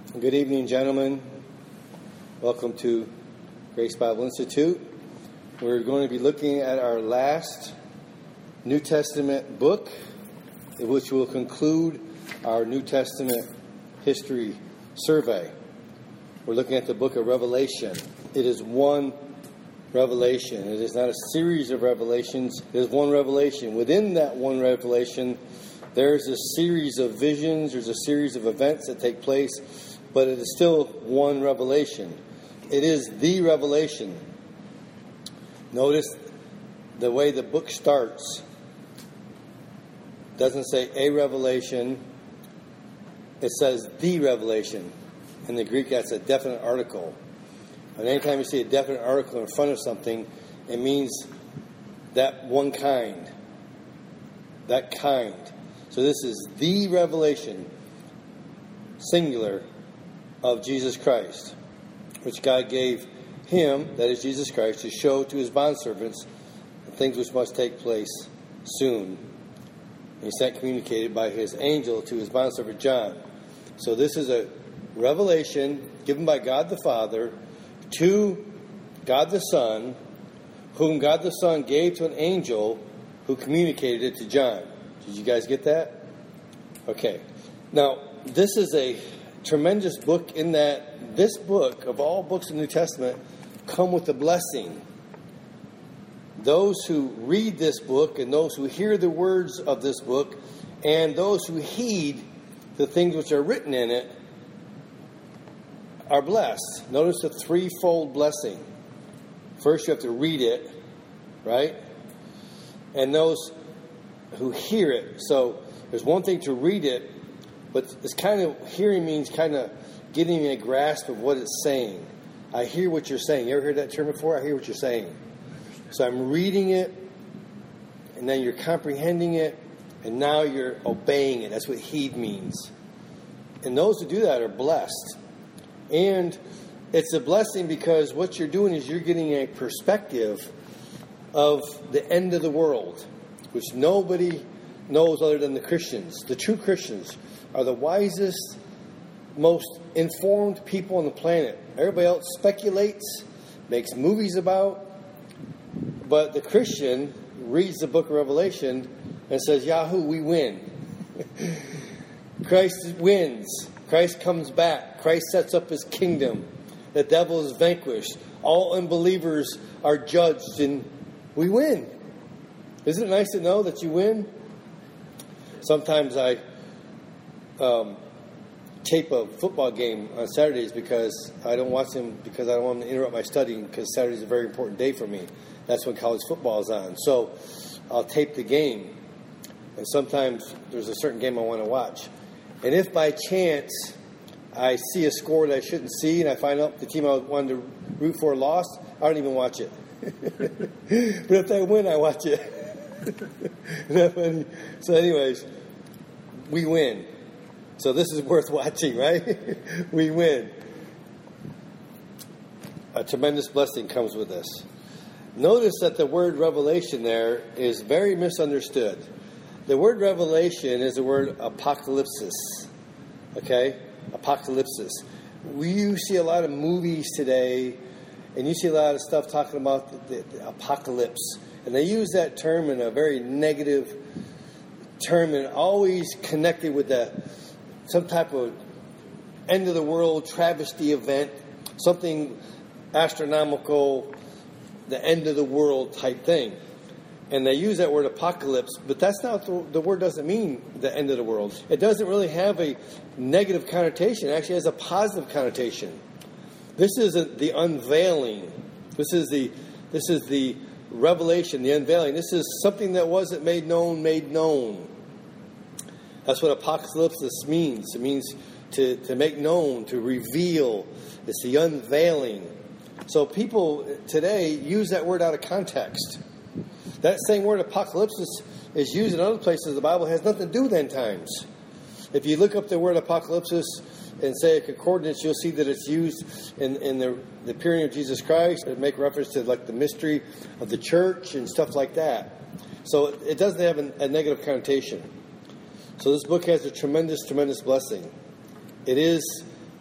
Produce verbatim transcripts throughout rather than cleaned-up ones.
Good evening, gentlemen. Welcome to Grace Bible Institute. We're going to be looking at our last New Testament book, which will conclude our New Testament history survey. We're looking at the book of Revelation. It is one revelation. It is not a series of revelations. It is one revelation. Within that one revelation, there's a series of visions. There's a series of events that take place. But it is still one revelation. It is the revelation. Notice the way the book starts. It doesn't say a revelation. It says the revelation. In the Greek, that's a definite article. And anytime you see a definite article in front of something, it means that one kind. That kind. So this is the revelation, singular, of Jesus Christ, which God gave him, that is Jesus Christ, to show to his bondservants the things which must take place soon. He sent communicated by his angel to his bondservant John. So this is a revelation given by God the Father to God the Son, whom God the Son gave to an angel who communicated it to John. Did you guys get that? Okay. Now, this is a tremendous book in that this book, of all books in the New Testament, come with a blessing. Those who read this book and those who hear the words of this book and those who heed the things which are written in it are blessed. Notice the threefold blessing. First, you have to read it, right? And those who hear it. So there's one thing to read it, but it's kind of, hearing means kind of getting a grasp of what it's saying. I hear what you're saying. You ever heard that term before? I hear what you're saying. So I'm reading it, and then you're comprehending it, and now you're obeying it. That's what heed means. And those who do that are blessed. And it's a blessing because what you're doing is you're getting a perspective of the end of the world, which nobody knows other than the Christians. The true Christians are the wisest, most informed people on the planet. Everybody else speculates, makes movies about, but the Christian reads the book of Revelation and says, Yahoo, we win. Christ wins. Christ comes back. Christ sets up his kingdom. The devil is vanquished. All unbelievers are judged, and we win. Isn't it nice to know that you win? Sometimes I um, tape a football game on Saturdays because I don't watch them because I don't want them to interrupt my studying, because Saturday is a very important day for me. That's when college football is on. So I'll tape the game. And sometimes there's a certain game I want to watch. And if by chance I see a score that I shouldn't see and I find out the team I wanted to root for lost, I don't even watch it. But if they win, I watch it. So anyways, we win. So this is worth watching, right? We win. A tremendous blessing comes with this. Notice that the word revelation there is very misunderstood. The word revelation is the word apocalypsis. Okay? Apocalypsis. We you see a lot of movies today, and you see a lot of stuff talking about the, the, the apocalypse. And they use that term in a very negative term and always connected with the, some type of end of the world travesty event, something astronomical, the end of the world type thing. And they use that word apocalypse, but that's not the, the word doesn't mean the end of the world. It doesn't really have a negative connotation. It actually has a positive connotation. This isn't the unveiling. This is the this is the revelation, the unveiling. This is something that wasn't made known, made known. That's what apocalypsis means. It means to, to make known, to reveal. It's the unveiling. So people today use that word out of context. That same word apocalypsis is used in other places. The Bible has nothing to do with end times. If you look up the word apocalypsis and say a concordance, you'll see that it's used in, in the, the period of Jesus Christ. It make reference to like the mystery of the church and stuff like that. So it doesn't have a, a negative connotation. So this book has a tremendous, tremendous blessing. It is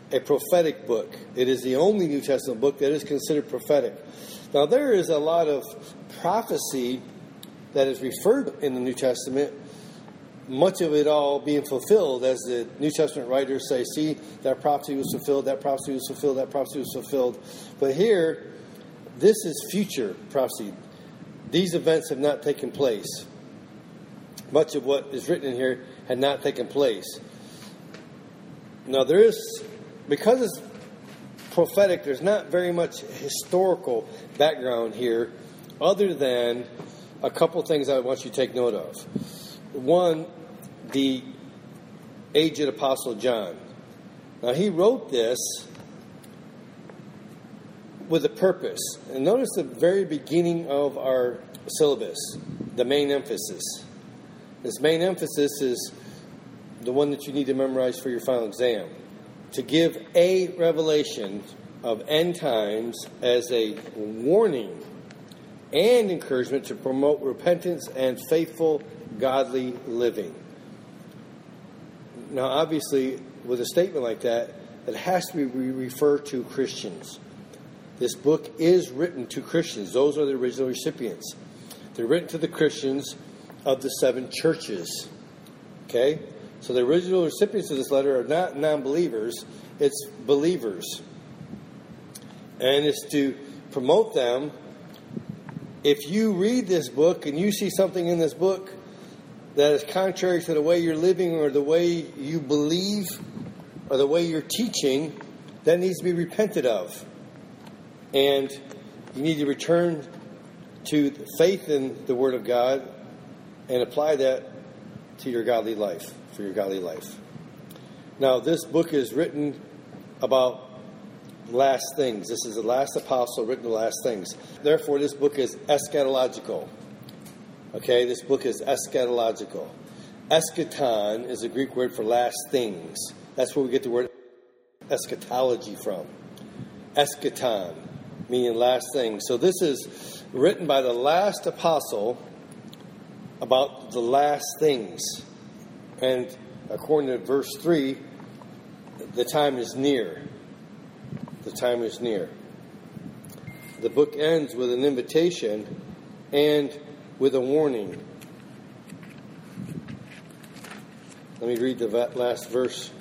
a prophetic book. It is the only New Testament book that is considered prophetic. Now, there is a lot of prophecy that is referred in the New Testament, much of it all being fulfilled, as the New Testament writers say, see, that prophecy was fulfilled, that prophecy was fulfilled, that prophecy was fulfilled. But here, this is future prophecy. These events have not taken place. Much of what is written in here had not taken place. Now, there is, because it's prophetic, there's not very much historical background here, other than a couple things I want you to take note of. One, the aged Apostle John. Now, he wrote this with a purpose. And notice the very beginning of our syllabus, the main emphasis. This main emphasis is the one that you need to memorize for your final exam. To give a revelation of end times as a warning and encouragement to promote repentance and faithful, godly living. Now, obviously, with a statement like that, it has to be referred to Christians. This book is written to Christians. Those are the original recipients. They're written to the Christians of the seven churches. Okay? So the original recipients of this letter are not non-believers. It's believers. And it's to promote them. If you read this book and you see something in this book that is contrary to the way you're living or the way you believe or the way you're teaching, that needs to be repented of. And you need to return to faith in the Word of God and apply that to your godly life, for your godly life. Now, this book is written about last things. This is the last apostle written the last things. Therefore, this book is eschatological. Okay, this book is eschatological. Eschaton is a Greek word for last things. That's where we get the word eschatology from. Eschaton, meaning last things. So this is written by the last apostle about the last things. And according to verse three, the time is near. The time is near. The book ends with an invitation and with a warning. Let me read the last verse.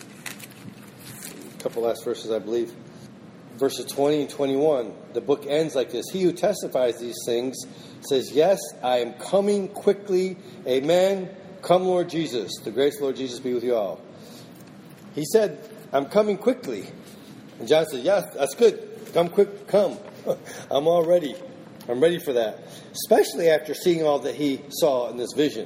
A couple last verses, I believe. Verses twenty and twenty-one. The book ends like this. He who testifies these things says, yes, I am coming quickly. Amen. Come, Lord Jesus. The grace of Lord Jesus be with you all. He said, I'm coming quickly. And John said, yes, that's good. Come quick, come. I'm all ready. I'm ready for that. Especially after seeing all that he saw in this vision.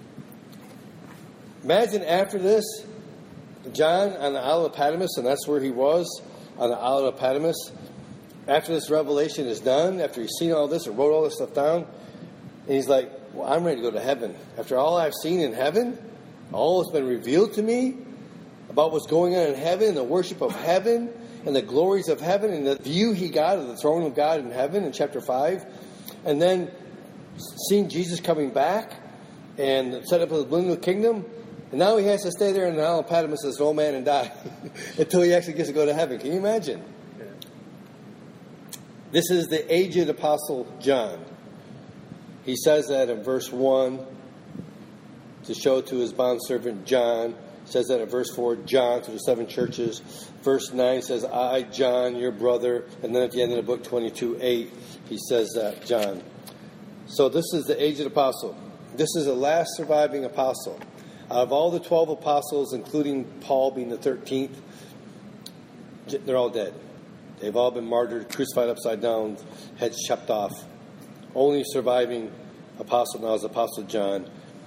Imagine after this, John on the Isle of Patmos, and that's where he was, on the Isle of Patmos. After this revelation is done, after he's seen all this and wrote all this stuff down, and he's like, well, I'm ready to go to heaven. After all I've seen in heaven, all that's been revealed to me about what's going on in heaven, and the worship of heaven, and the glories of heaven, and the view he got of the throne of God in heaven in chapter five, and then seeing Jesus coming back and set up his millennial kingdom, and now he has to stay there in the Isle of Patmos as an old man and die until he actually gets to go to heaven. Can you imagine? Yeah. This is the aged Apostle John. He says that in verse one to show to his bondservant John. He says that in verse four, John to the seven churches. Verse nine says, I, John, your brother. And then at the end of the book, twenty-two eight, he says that, John. So this is the aged apostle. This is the last surviving apostle. Out of all the twelve apostles, including Paul being the thirteenth, they're all dead. They've all been martyred, crucified upside down, heads chopped off. Only surviving apostle now is Apostle John.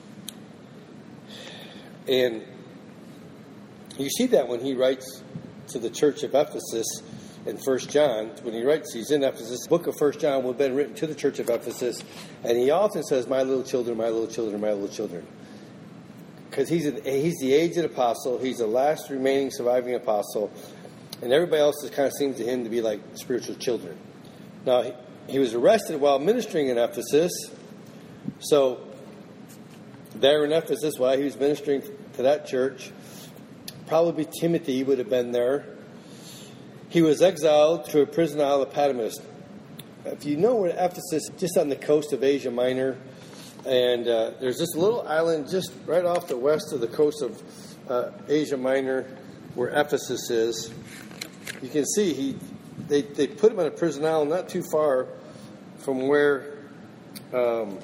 And you see that when he writes to the church of Ephesus in First John. When he writes, he's in Ephesus. The book of First John would have been written to the church of Ephesus. And he often says, my little children, my little children, my little children. Because he's, an, he's the aged apostle. He's the last remaining surviving apostle. And everybody else just kind of seems to him to be like spiritual children. Now, he, he was arrested while ministering in Ephesus. So, there in Ephesus, while he was ministering to that church, probably Timothy would have been there He was exiled to a prison isle of Patmos. If you know where Ephesus, just on the coast of Asia Minor, and uh, there's this little island just right off the west of the coast of uh, Asia Minor, where Ephesus is. You can see he they they put him on a prison island not too far from where um,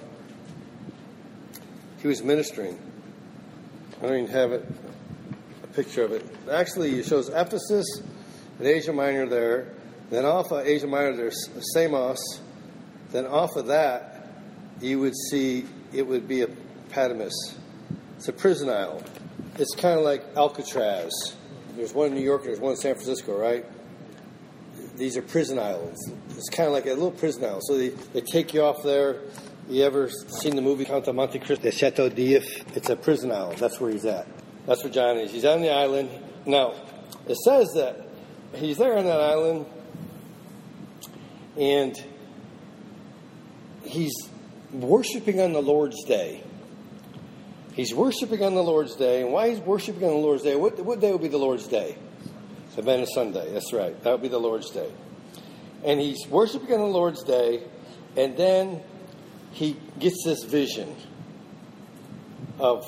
he was ministering. I don't even have it, a picture of it. Actually, it shows Ephesus and Asia Minor there. Then off of Asia Minor, there's Samos. Then off of that, you would see it would be a Patmos. It's a prison isle. It's kind of like Alcatraz. There's one in New York and there's one in San Francisco, right? These are prison islands. It's kind of like a little prison island. So they, they take you off there. You ever seen the movie Count of Monte Cristo? The Chateau d'If? It's a prison island. That's where he's at. That's where John is. He's on the island. Now, it says that he's there on that island, and he's worshiping on the Lord's Day. He's worshiping on the Lord's Day. And why he's worshiping on the Lord's Day? What, what day would be the Lord's Day? It's a Sunday. That's right. That would be the Lord's Day. And he's worshiping on the Lord's Day, and then he gets this vision of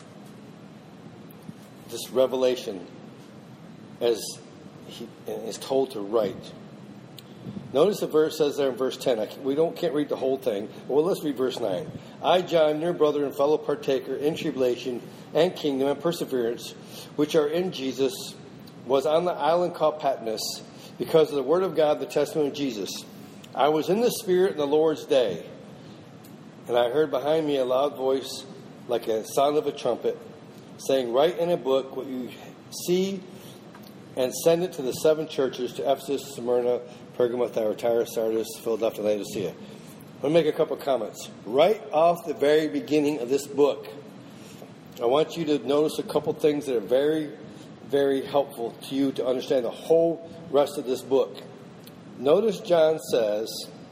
this revelation as he is told to write. Notice the verse says there in verse ten. I, we don't can't read the whole thing. Well, let's read verse nine. I, John, your brother and fellow partaker in tribulation and kingdom and perseverance, which are in Jesus, was on the island called Patmos because of the word of God, the testimony of Jesus. I was in the Spirit in the Lord's day, and I heard behind me a loud voice like a sound of a trumpet, saying, write in a book what you see and send it to the seven churches, to Ephesus, Smyrna, Pergamos, Thyatira, Sardis, Philadelphia, Laodicea. I'm going to make a couple comments. Right off the very beginning of this book, I want you to notice a couple things that are very, very helpful to you to understand the whole rest of this book. Notice John says,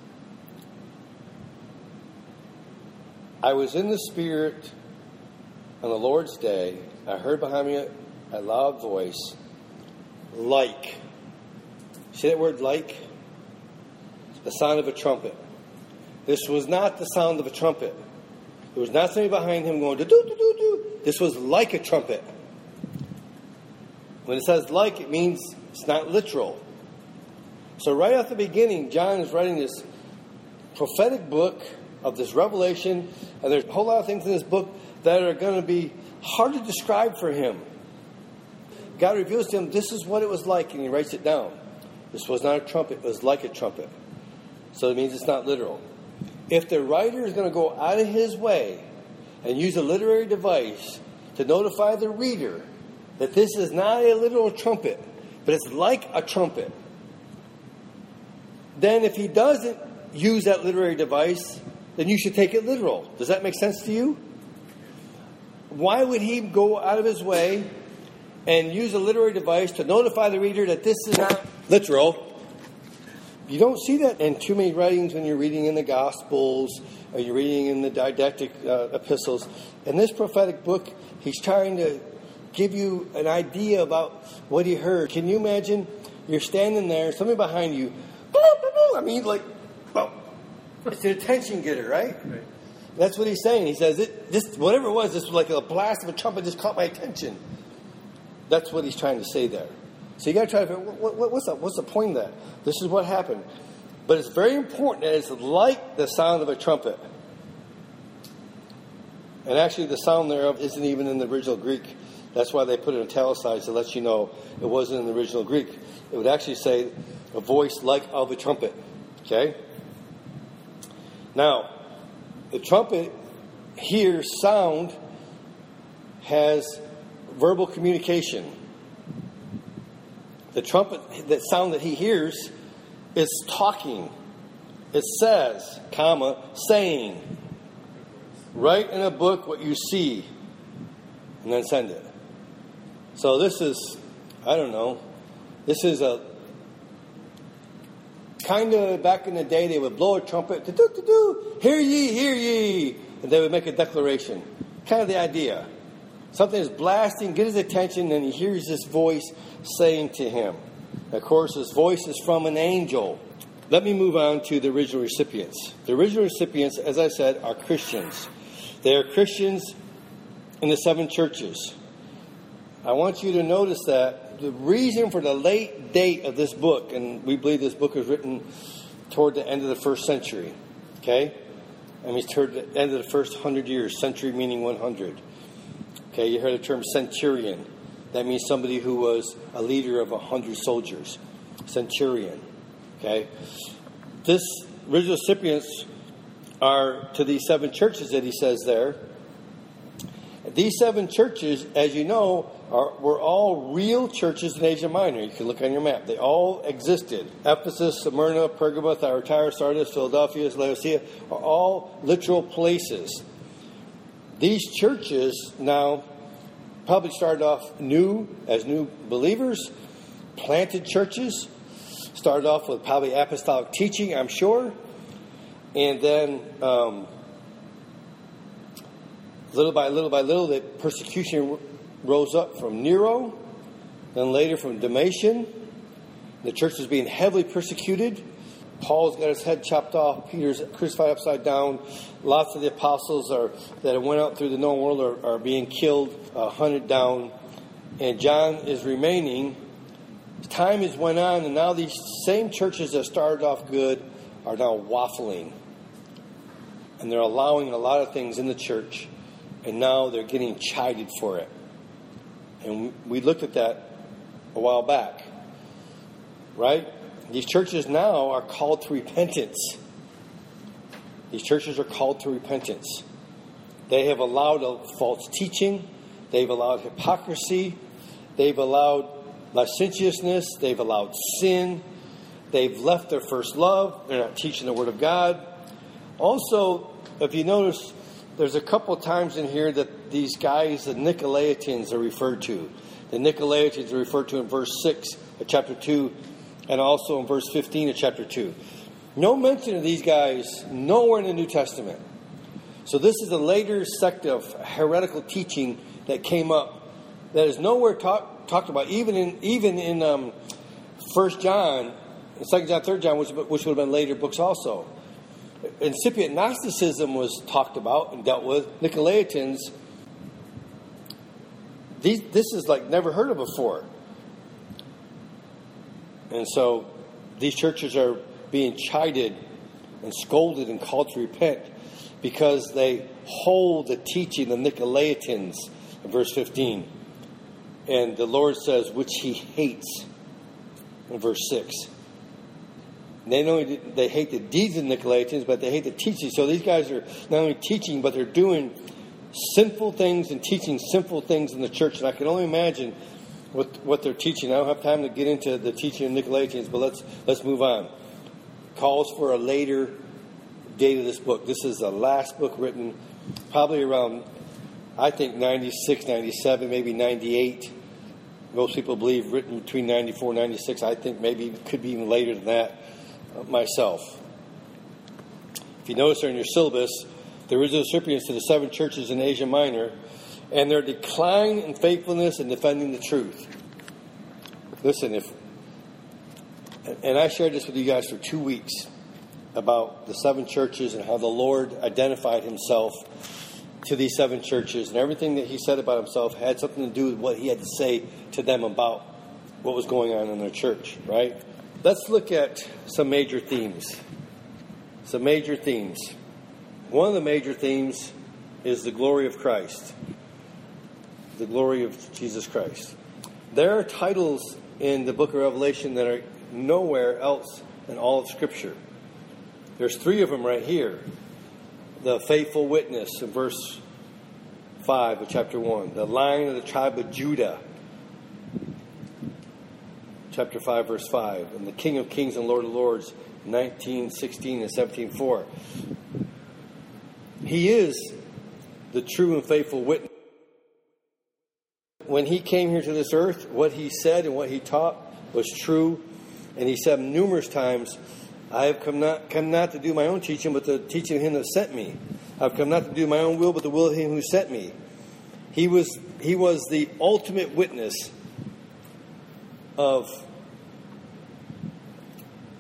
I was in the Spirit on the Lord's day. I heard behind me a loud voice, like. See that word like? The sound of a trumpet. This was not the sound of a trumpet. There was not somebody behind him going, do-do-do-do-do. This was like a trumpet. When it says like, it means it's not literal. So right at the beginning, John is writing this prophetic book of this revelation, and there's a whole lot of things in this book that are going to be hard to describe for him. God reveals to him, this is what it was like, and he writes it down. This was not a trumpet, it was like a trumpet. So it means it's not literal. If the writer is going to go out of his way and use a literary device to notify the reader that this is not a literal trumpet, but it's like a trumpet, then if he doesn't use that literary device, then you should take it literal. Does that make sense to you? Why would he go out of his way and use a literary device to notify the reader that this is not literal? You don't see that in too many writings when you're reading in the Gospels or you're reading in the didactic uh, epistles. In this prophetic book, he's trying to give you an idea about what he heard. Can you imagine you're standing there, somebody behind you, I mean, like, well, it's an attention getter, right? Right. That's what he's saying. He says, it, this, whatever it was, this was like a blast of a trumpet just caught my attention. That's what he's trying to say there. So you got to try to figure out, what, what, what's, the, what's the point of that? This is what happened. But it's very important that it's like the sound of a trumpet. And actually the sound thereof isn't even in the original Greek. That's why they put it italicized to let you know it wasn't in the original Greek. It would actually say a voice like of a trumpet. Okay? Now, the trumpet hears sound, has verbal communication. The trumpet, that sound that he hears, is talking. It says, comma, saying, write in a book what you see, and then send it. So this is, I don't know, this is a, kind of back in the day, they would blow a trumpet, do-do-do-do, hear ye, hear ye, and they would make a declaration. Kind of the idea. Something is blasting, get his attention, and he hears this voice saying to him. Of course, his voice is from an angel. Let me move on to the original recipients. The original recipients, as I said, are Christians. They are Christians in the seven churches. I want you to notice that the reason for the late date of this book, and we believe this book was written toward the end of the first century, okay? I mean, toward the end of the first hundred years, century meaning one hundred. Okay, you heard the term centurion. That means somebody who was a leader of a hundred soldiers. Centurion. Okay? This original recipients are to these seven churches that he says there. These seven churches, as you know, are were all real churches in Asia Minor. You can look on your map. They all existed. Ephesus, Smyrna, Pergamos, Thyatira, Sardis, Philadelphia, Laodicea are all literal places. These churches now probably started off new as new believers, planted churches, started off with probably apostolic teaching, I'm sure, and then um, little by little by little, the persecution rose up from Nero, then later from Domitian. The church was being heavily persecuted. Paul's got his head chopped off. Peter's crucified upside down. Lots of the apostles are that went out through the known world are, are being killed, uh, hunted down. And John is remaining. Time has went on, and now these same churches that started off good are now waffling. And they're allowing a lot of things in the church, and now they're getting chided for it. And we looked at that a while back, right? These churches now are called to repentance. These churches are called to repentance. They have allowed a false teaching. They've allowed hypocrisy. They've allowed licentiousness. They've allowed sin. They've left their first love. They're not teaching the Word of God. Also, if you notice, there's a couple of times in here that these guys, the Nicolaitans, are referred to. The Nicolaitans are referred to in verse six of chapter two, and also in verse fifteen of chapter two. No mention of these guys nowhere in the New Testament. So this is a later sect of heretical teaching that came up that is nowhere talk, talked about, even in even in um, First John, Second John, Third John, which, which would have been later books also. Incipient Gnosticism was talked about and dealt with. Nicolaitans, these, this is like never heard of before. And so these churches are being chided and scolded and called to repent because they hold the teaching of Nicolaitans in verse fifteen. And the Lord says, which he hates in verse six. They not only they hate the deeds of Nicolaitans, but they hate the teaching. So these guys are not only teaching, but they're doing sinful things and teaching sinful things in the church. And I can only imagine what what they're teaching. I don't have time to get into the teaching of Nicolaitans, but let's let's move on. Calls for a later date of this book. This is the last book written probably around, I think, ninety-six, ninety-seven, maybe ninety-eight. Most people believe written between ninety-four and ninety-six. I think maybe it could be even later than that uh, myself. If you notice there in your syllabus, the original recipients to the seven churches in Asia Minor and their decline in faithfulness and defending the truth. Listen, if and I shared this with you guys for two weeks about the seven churches and how the Lord identified himself to these seven churches, and everything that he said about himself had something to do with what he had to say to them about what was going on in their church, right? Let's look at some major themes. Some major themes. One of the major themes is the glory of Christ. The glory of Jesus Christ. There are titles in the book of Revelation that are nowhere else in all of Scripture. There's three of them right here. The faithful witness in verse five of chapter one. The Lion of the tribe of Judah, chapter five, verse five. And the King of kings and Lord of lords, nineteen, sixteen, and seventeen, four. He is the true and faithful witness. When he came here to this earth, what he said and what he taught was true. And he said numerous times, I have come not come not to do my own teaching, but the teaching of him that sent me. I've come not to do my own will, but the will of him who sent me. He was he was the ultimate witness of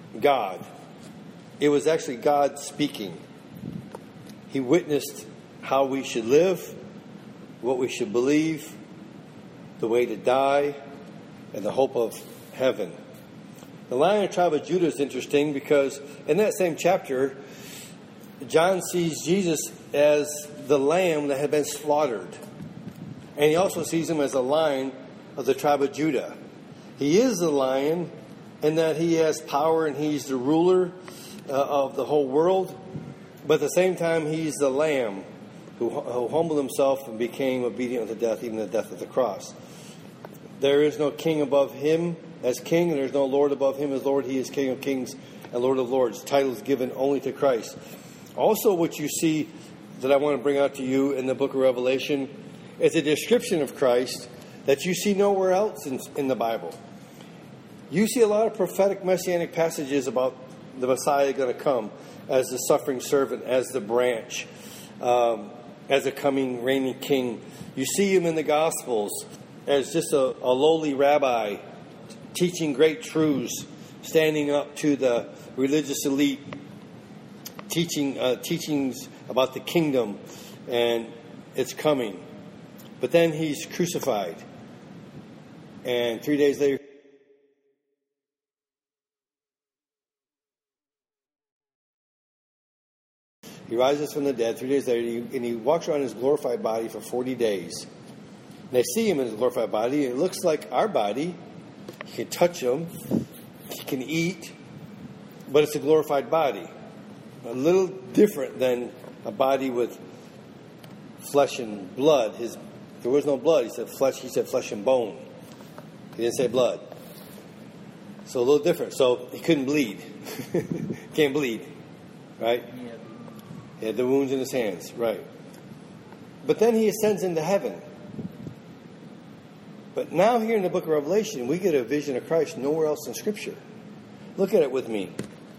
God. It was actually God speaking. He witnessed how we should live, what we should believe, the way to die, and the hope of heaven. The Lion of the tribe of Judah is interesting because in that same chapter, John sees Jesus as the lamb that had been slaughtered. And he also sees him as a lion of the tribe of Judah. He is the lion in that he has power and he's the ruler uh, of the whole world. But at the same time, he's the lamb who, who humbled himself and became obedient unto death, even the death of the cross. There is no king above him as king, and there's no Lord above him as Lord. He is King of kings and Lord of lords. Titles given only to Christ. Also, what you see that I want to bring out to you in the book of Revelation is a description of Christ that you see nowhere else in, in the Bible. You see a lot of prophetic messianic passages about the Messiah going to come as the suffering servant, as the branch, um, as a coming reigning king. You see him in the Gospels as just a, a lowly rabbi teaching great truths, standing up to the religious elite, teaching uh, teachings about the kingdom and its coming. But then he's crucified. And three days later, he rises from the dead. Three days later, and he walks around in his glorified body for forty days. And they see him in his glorified body. And it looks like our body. You can touch him. You can eat. But it's a glorified body. A little different than a body with flesh and blood. His, there was no blood. He said flesh. He said flesh and bone. He didn't say blood. So a little different. So he couldn't bleed. Can't bleed. Right? He had the wounds in his hands. Right. But then he ascends into heaven. But now here in the book of Revelation, we get a vision of Christ nowhere else in Scripture. Look at it with me.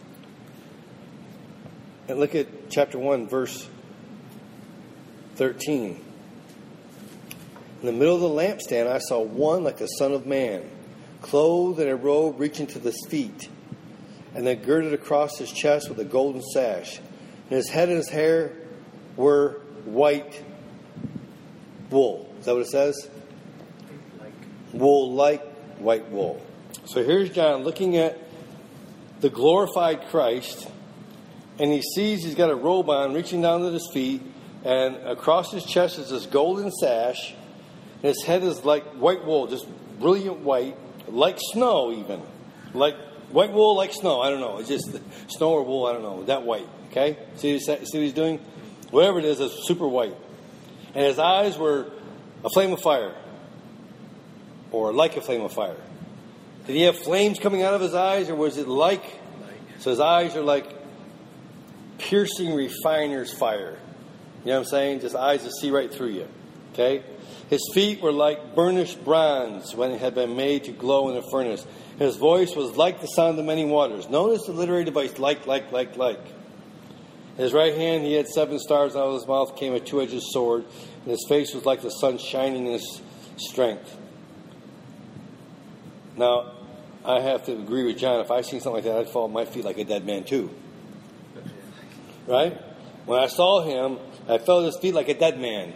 And look at chapter one, verse thirteen. In the middle of the lampstand, I saw one like the Son of Man, clothed in a robe reaching to his feet, and then girded across his chest with a golden sash. And his head and his hair were white wool. Is that what it says? Like. Wool like white wool. So here's John looking at the glorified Christ, and he sees he's got a robe on reaching down to his feet, and across his chest is this golden sash, and his head is like white wool, just brilliant white, like snow even. Like white wool like snow, I don't know. It's just snow or wool, I don't know. That white, okay? See, see what he's doing? Whatever it is, it's super white. And his eyes were a flame of fire, or like a flame of fire. Did he have flames coming out of his eyes, or was it like? So his eyes are like piercing refiner's fire. You know what I'm saying? Just eyes that see right through you. Okay? His feet were like burnished bronze when it had been made to glow in a furnace. His voice was like the sound of many waters. Notice the literary device, like, like, like, like. In his right hand he had seven stars, and out of his mouth came a two-edged sword, and his face was like the sun shining in his strength. Now, I have to agree with John. If I seen something like that, I'd fall at my feet like a dead man too. Right? When I saw him, I fell at his feet like a dead man.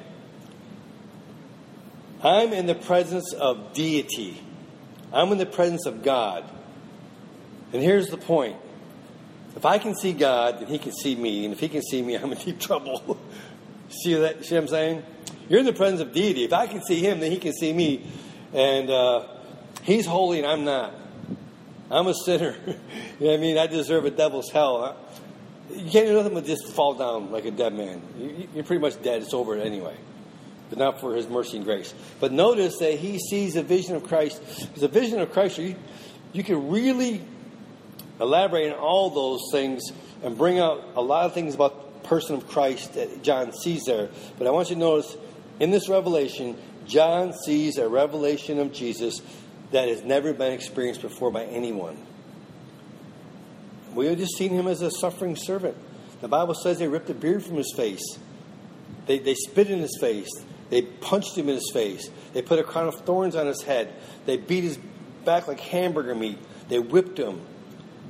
I'm in the presence of deity. I'm in the presence of God. And here's the point. If I can see God, then he can see me. And if he can see me, I'm in deep trouble. see that? See what I'm saying? You're in the presence of deity. If I can see him, then he can see me. And uh, he's holy and I'm not. I'm a sinner. You know what I mean? I deserve a devil's hell. You can't do nothing but just fall down like a dead man. You're pretty much dead. It's over anyway. But not for his mercy and grace. But notice that he sees a vision of Christ. There's a vision of Christ. You, you can really elaborate on all those things and bring out a lot of things about the person of Christ that John sees there. But I want you to notice, in this revelation, John sees a revelation of Jesus that has never been experienced before by anyone. We have just seen him as a suffering servant. The Bible says they ripped a beard from his face. They, they spit in his face. They punched him in his face. They put a crown of thorns on his head. They beat his back like hamburger meat. They whipped him.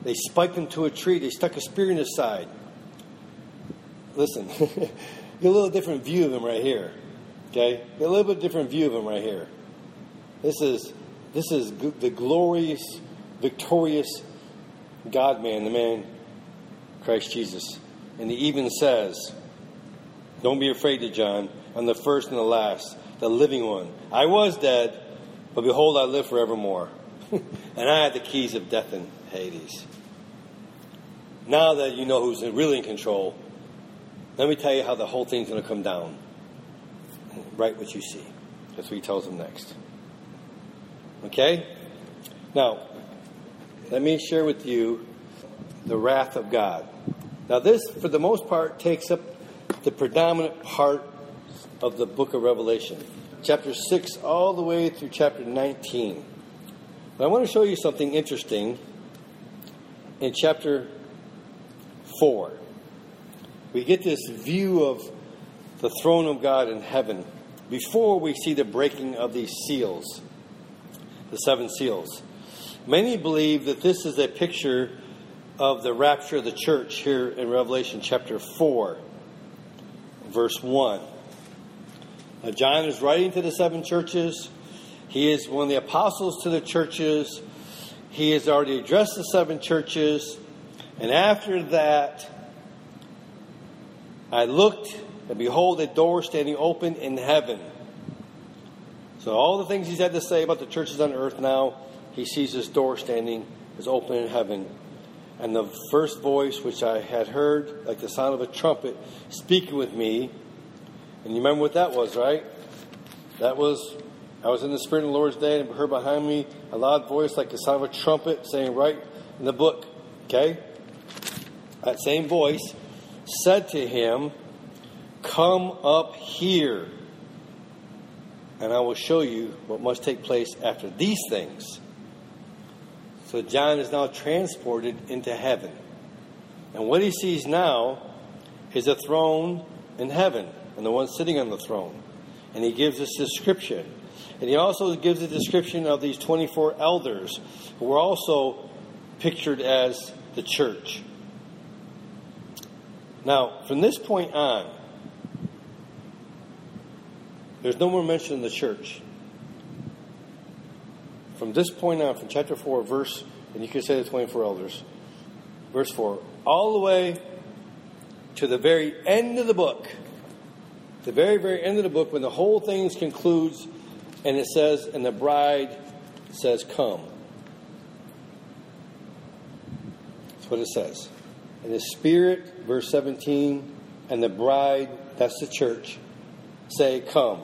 They spiked him to a tree. They stuck a spear in his side. Listen, get a little different view of him right here. Okay? Get a little bit different view of him right here. This is this is the glorious, victorious God-man, the man, Christ Jesus. And he even says, don't be afraid of John. I'm the first and the last, the living one. I was dead, but behold, I live forevermore. And I have the keys of death and Hades. Now that you know who's really in control, let me tell you how the whole thing's going to come down. Write what you see. That's what he tells them next. Okay? Now, let me share with you the wrath of God. Now this, for the most part, takes up the predominant part of the book of Revelation. Chapter six all the way through chapter nineteen. But I want to show you something interesting in chapter four. We get this view of the throne of God in heaven before we see the breaking of these seals, the seven seals. Many believe that this is a picture of the rapture of the church here in Revelation chapter four, verse one. Now, John is writing to the seven churches. He is one of the apostles to the churches. He has already addressed the seven churches. And after that, I looked, and behold, a door standing open in heaven. So all the things he's had to say about the churches on earth now, he sees this door standing is open in heaven. And the first voice which I had heard, like the sound of a trumpet, speaking with me. And you remember what that was, right? That was, I was in the Spirit of the Lord's day, and heard behind me a loud voice like the sound of a trumpet saying, write in the book. Okay? That same voice said to him, come up here, and I will show you what must take place after these things. So John is now transported into heaven. And what he sees now is a throne in heaven and the one sitting on the throne. And he gives this description. And he also gives a description of these twenty-four elders who are also pictured as the church. Now, from this point on, there's no more mention of the church. From this point on, from chapter four, verse, and you can say the twenty-four elders, verse four, all the way to the very end of the book, the very, very end of the book, when the whole thing concludes, and it says, and the bride says, come. That's what it says. And the Spirit, verse seventeen, and the bride, that's the church, say, come.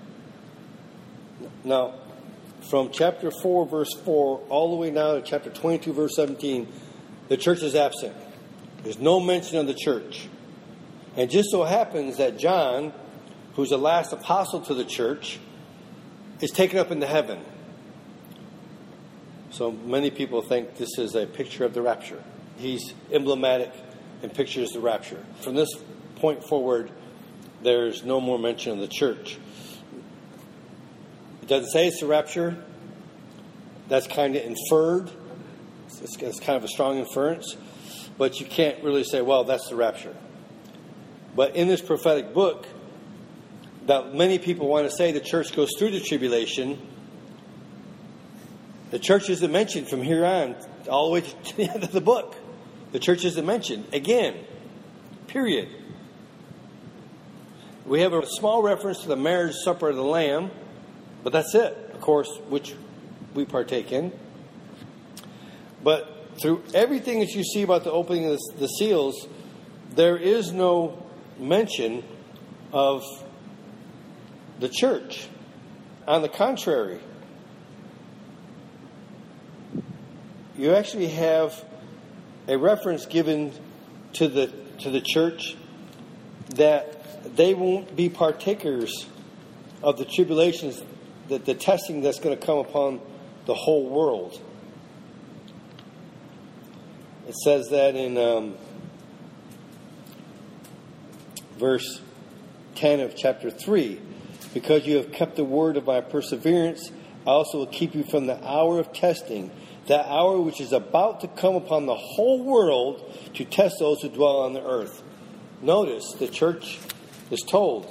Now, from chapter four, verse four, all the way now to chapter twenty-two, verse seventeen, the church is absent. There's no mention of the church. And just so happens that John, who's the last apostle to the church, is taken up into heaven. So many people think this is a picture of the rapture. He's emblematic and pictures the rapture. From this point forward, there's no more mention of the church. It doesn't say it's the rapture. That's kind of inferred. It's, it's kind of a strong inference. But you can't really say, well, that's the rapture. But in this prophetic book, that many people want to say the church goes through the tribulation. The church isn't mentioned from here on all the way to the end of the book. The church isn't mentioned again. Period. We have a small reference to the marriage supper of the Lamb, but that's it, of course, which we partake in. But through everything that you see about the opening of the seals, there is no mention of the church. On the contrary, you actually have a reference given to the to the church that they won't be partakers of the tribulations, that the testing that's going to come upon the whole world. It says that in um, verse ten of chapter three. Because you have kept the word of my perseverance, I also will keep you from the hour of testing, that hour which is about to come upon the whole world to test those who dwell on the earth. Notice the church is told,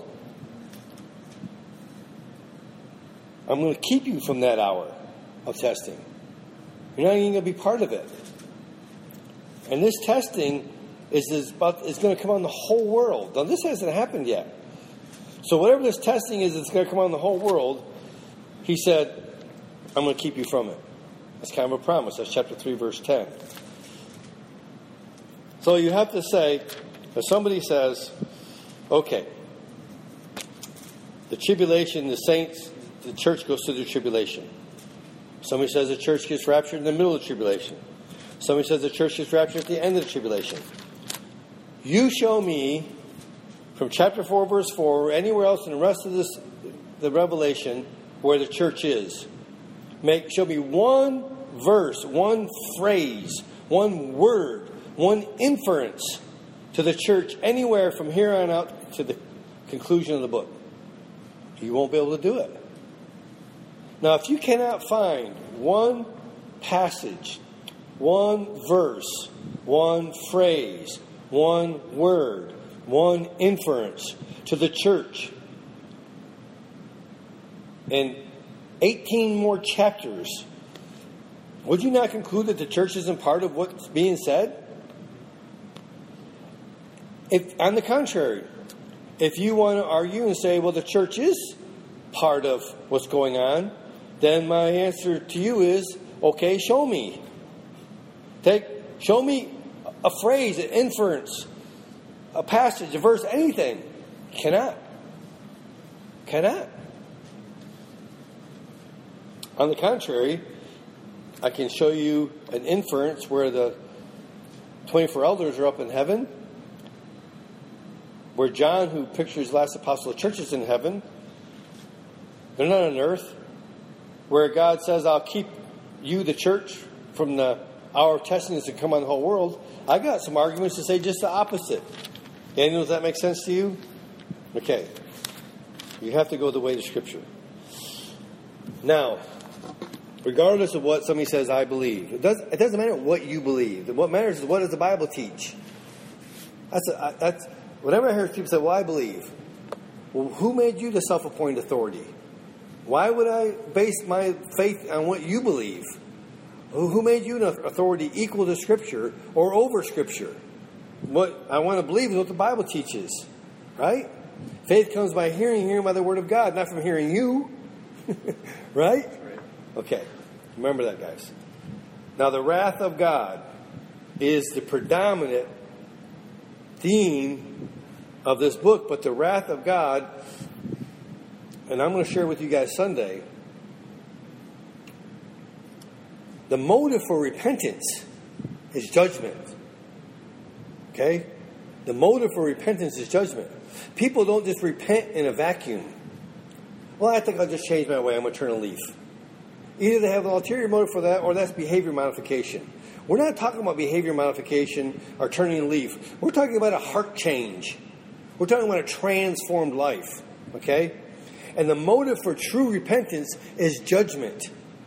I'm going to keep you from that hour of testing. You're not even going to be part of it. And this testing is, is, about, is going to come on the whole world. Now, this hasn't happened yet. So whatever this testing is that's going to come on the whole world, he said, I'm going to keep you from it. That's kind of a promise. That's chapter three, verse ten. So you have to say, if somebody says, okay, the tribulation, the saints, the church goes through the tribulation. Somebody says the church gets raptured in the middle of the tribulation. Somebody says the church gets raptured at the end of the tribulation. You show me from chapter four, verse four, or anywhere else in the rest of this, the Revelation, where the church is. Make show me one verse, one phrase, one word, one inference to the church anywhere from here on out to the conclusion of the book. You won't be able to do it. Now, if you cannot find one passage, one verse, one phrase, one word, one inference to the church in eighteen more chapters, would you not conclude that the church isn't part of what's being said? If, on the contrary, if you want to argue and say, well, the church is part of what's going on, then my answer to you is, okay, show me. Take, show me a phrase, an inference, a passage, a verse, anything. Cannot. Cannot. On the contrary, I can show you an inference where the twenty-four elders are up in heaven, where John, who pictures the last apostle of the church, is in heaven. They're not on earth. Where God says, I'll keep you, the church, from the hour of testing that's to come on the whole world. I got some arguments to say just the opposite. Daniel, does that make sense to you? Okay. You have to go the way of Scripture. Now, regardless of what somebody says, I believe. It doesn't, it doesn't matter what you believe. What matters is, what does the Bible teach? That's, a, that's whenever I hear people say, well, I believe. Well, who made you the self-appointed authority? Why would I base my faith on what you believe? Who made you an authority equal to Scripture or over Scripture? What I want to believe is what the Bible teaches. Right? Faith comes by hearing, hearing by the Word of God, not from hearing you. Right? Okay. Remember that, guys. Now, the wrath of God is the predominant theme of this book, but the wrath of God, and I'm going to share with you guys Sunday, the motive for repentance is judgment. Okay? The motive for repentance is judgment. People don't just repent in a vacuum. Well, I think I'll just change my way. I'm going to turn a leaf. Either they have an ulterior motive for that, or that's behavior modification. We're not talking about behavior modification or turning a leaf. We're talking about a heart change. We're talking about a transformed life. Okay? And the motive for true repentance is judgment.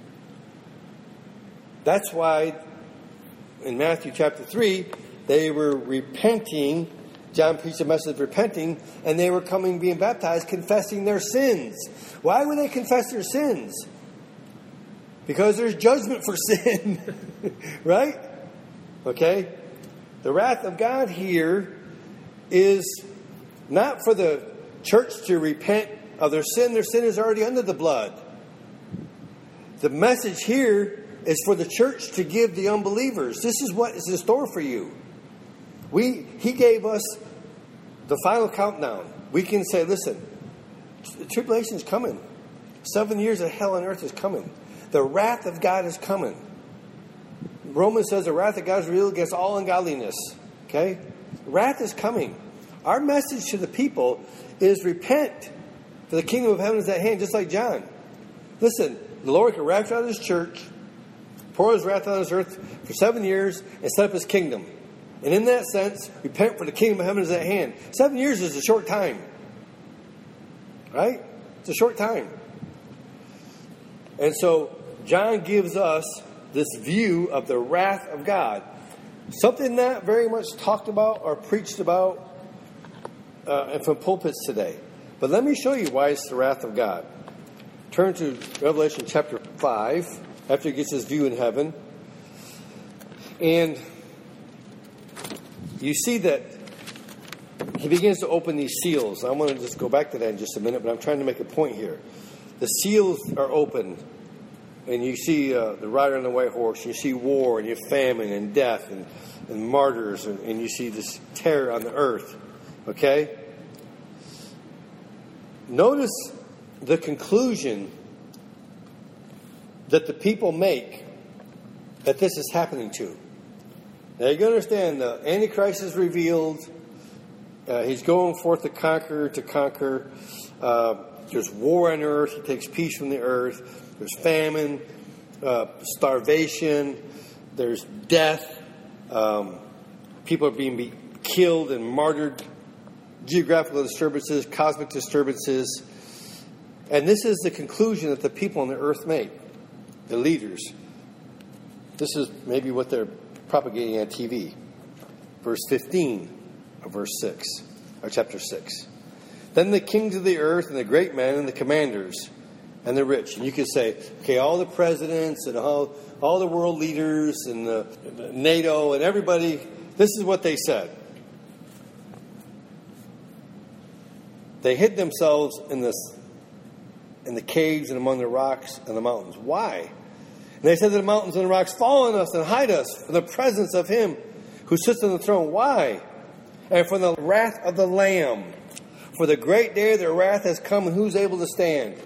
That's why in Matthew chapter three, they were repenting. John preached a message of repenting, and they were coming, being baptized, confessing their sins. Why would they confess their sins? Because there's judgment for sin. Right? Okay? The wrath of God here is not for the church to repent of their sin. Their sin is already under the blood. The message here is for the church to give the unbelievers. This is what is in store for you. We, he gave us the final countdown. We can say, listen, the tribulation is coming. Seven years of hell on earth is coming. The wrath of God is coming. Romans says the wrath of God is revealed against all ungodliness. Okay? Wrath is coming. Our message to the people is repent, for the kingdom of heaven is at hand, just like John. Listen, the Lord can rapture out of his church, pour his wrath on this earth for seven years, and set up his kingdom. And in that sense, repent, for the kingdom of heaven is at hand. Seven years is a short time. Right? It's a short time. And so, John gives us this view of the wrath of God. Something not very much talked about or preached about uh, from pulpits today. But let me show you why it's the wrath of God. Turn to Revelation chapter five, after he gets his view in heaven. And you see that he begins to open these seals. I'm going to just go back to that in just a minute, but I'm trying to make a point here. The seals are opened, and you see uh, the rider on the white horse, and you see war, and you have famine, and death, and, and martyrs, and, and you see this terror on the earth. Okay? Notice the conclusion that the people make that this is happening to. Now you can understand the Antichrist is revealed. Uh, he's going forth to conquer, to conquer. Uh, there's war on earth. He takes peace from the earth. There's famine, uh, starvation. There's death. Um, people are being be killed and martyred. Geographical disturbances, cosmic disturbances. And this is the conclusion that the people on the earth make, the leaders. This is maybe what they're propagating on T V. Verse fifteen of verse six, or chapter six. Then the kings of the earth and the great men and the commanders and the rich. And you could say, okay, all the presidents and all, all the world leaders and the, the NATO and everybody, this is what they said. They hid themselves in this, in the caves and among the rocks and the mountains. Why? And they said to the mountains and the rocks, fall on us and hide us from the presence of him who sits on the throne. Why? And from the wrath of the Lamb. For the great day of their wrath has come, and who's able to stand?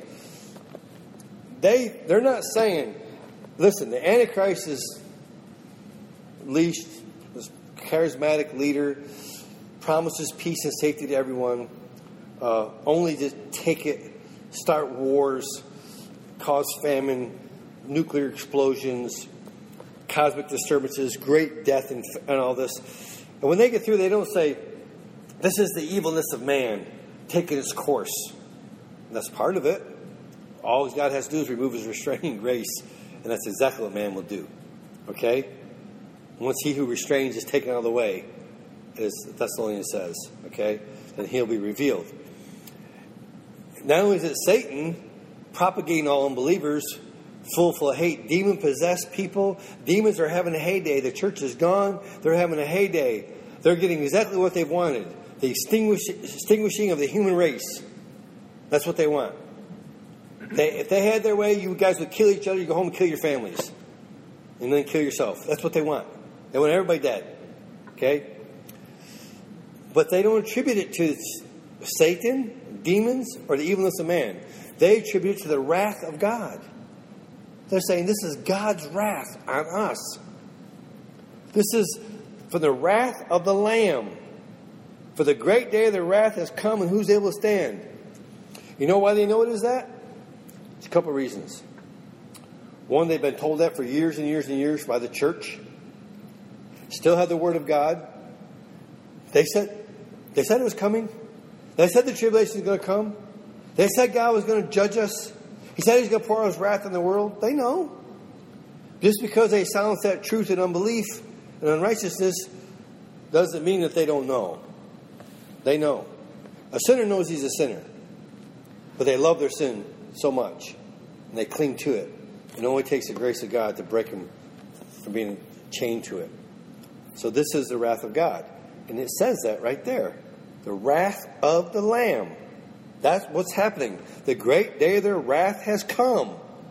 They, they're not saying, listen, the Antichrist is leashed, this charismatic leader, promises peace and safety to everyone, uh, only to take it, start wars, cause famine, nuclear explosions, cosmic disturbances, great death, and, and all this. And when they get through, they don't say, this is the evilness of man taking its course. And that's part of it. All God has to do is remove his restraining grace, and that's exactly what man will do. Okay? Once he who restrains is taken out of the way, as Thessalonians says, okay, then he'll be revealed. Not only is it Satan propagating all unbelievers, full full of hate, demon-possessed people. Demons are having a heyday. The church is gone. They're having a heyday. They're getting exactly what they wanted. The extinguish, extinguishing of the human race. That's what they want. They, if they had their way, you guys would kill each other. You go home and kill your families. And then kill yourself. That's what they want. They want everybody dead. Okay? But they don't attribute it to Satan, demons, or the evilness of man. They attribute it to the wrath of God. They're saying this is God's wrath on us. This is for the wrath of the Lamb. For the great day of the wrath has come, and who's able to stand? You know why they know it is that? It's a couple of reasons. One, they've been told that for years and years and years by the church. Still have the Word of God. They said, they said it was coming. They said the tribulation is going to come. They said God was going to judge us. He said he's going to pour out his wrath on the world. They know. Just because they silence that truth and unbelief and unrighteousness doesn't mean that they don't know. They know. A sinner knows he's a sinner. But they love their sin so much. And they cling to it. It only takes the grace of God to break them from being chained to it. So this is the wrath of God. And it says that right there. The wrath of the Lamb. That's what's happening. The great day of their wrath has come.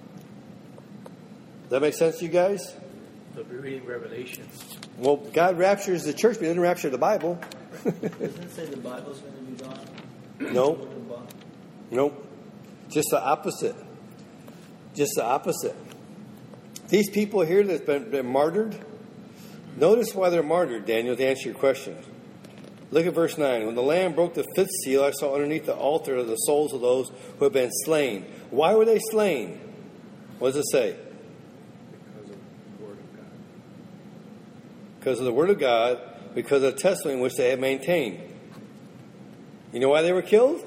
Does that make sense to you guys? So we're reading Revelation. Well, God raptures the church, but he doesn't rapture the Bible. Doesn't it say the Bible's going to be gone? No. Nope. Just the opposite. Just the opposite. These people here that have been, been martyred, notice why they're martyred, Daniel, to answer your question. Look at verse nine. When the Lamb broke the fifth seal, I saw underneath the altar the souls of those who had been slain. Why were they slain? What does it say? Because of the Word of God, because of the testimony which they had maintained. You know why they were killed?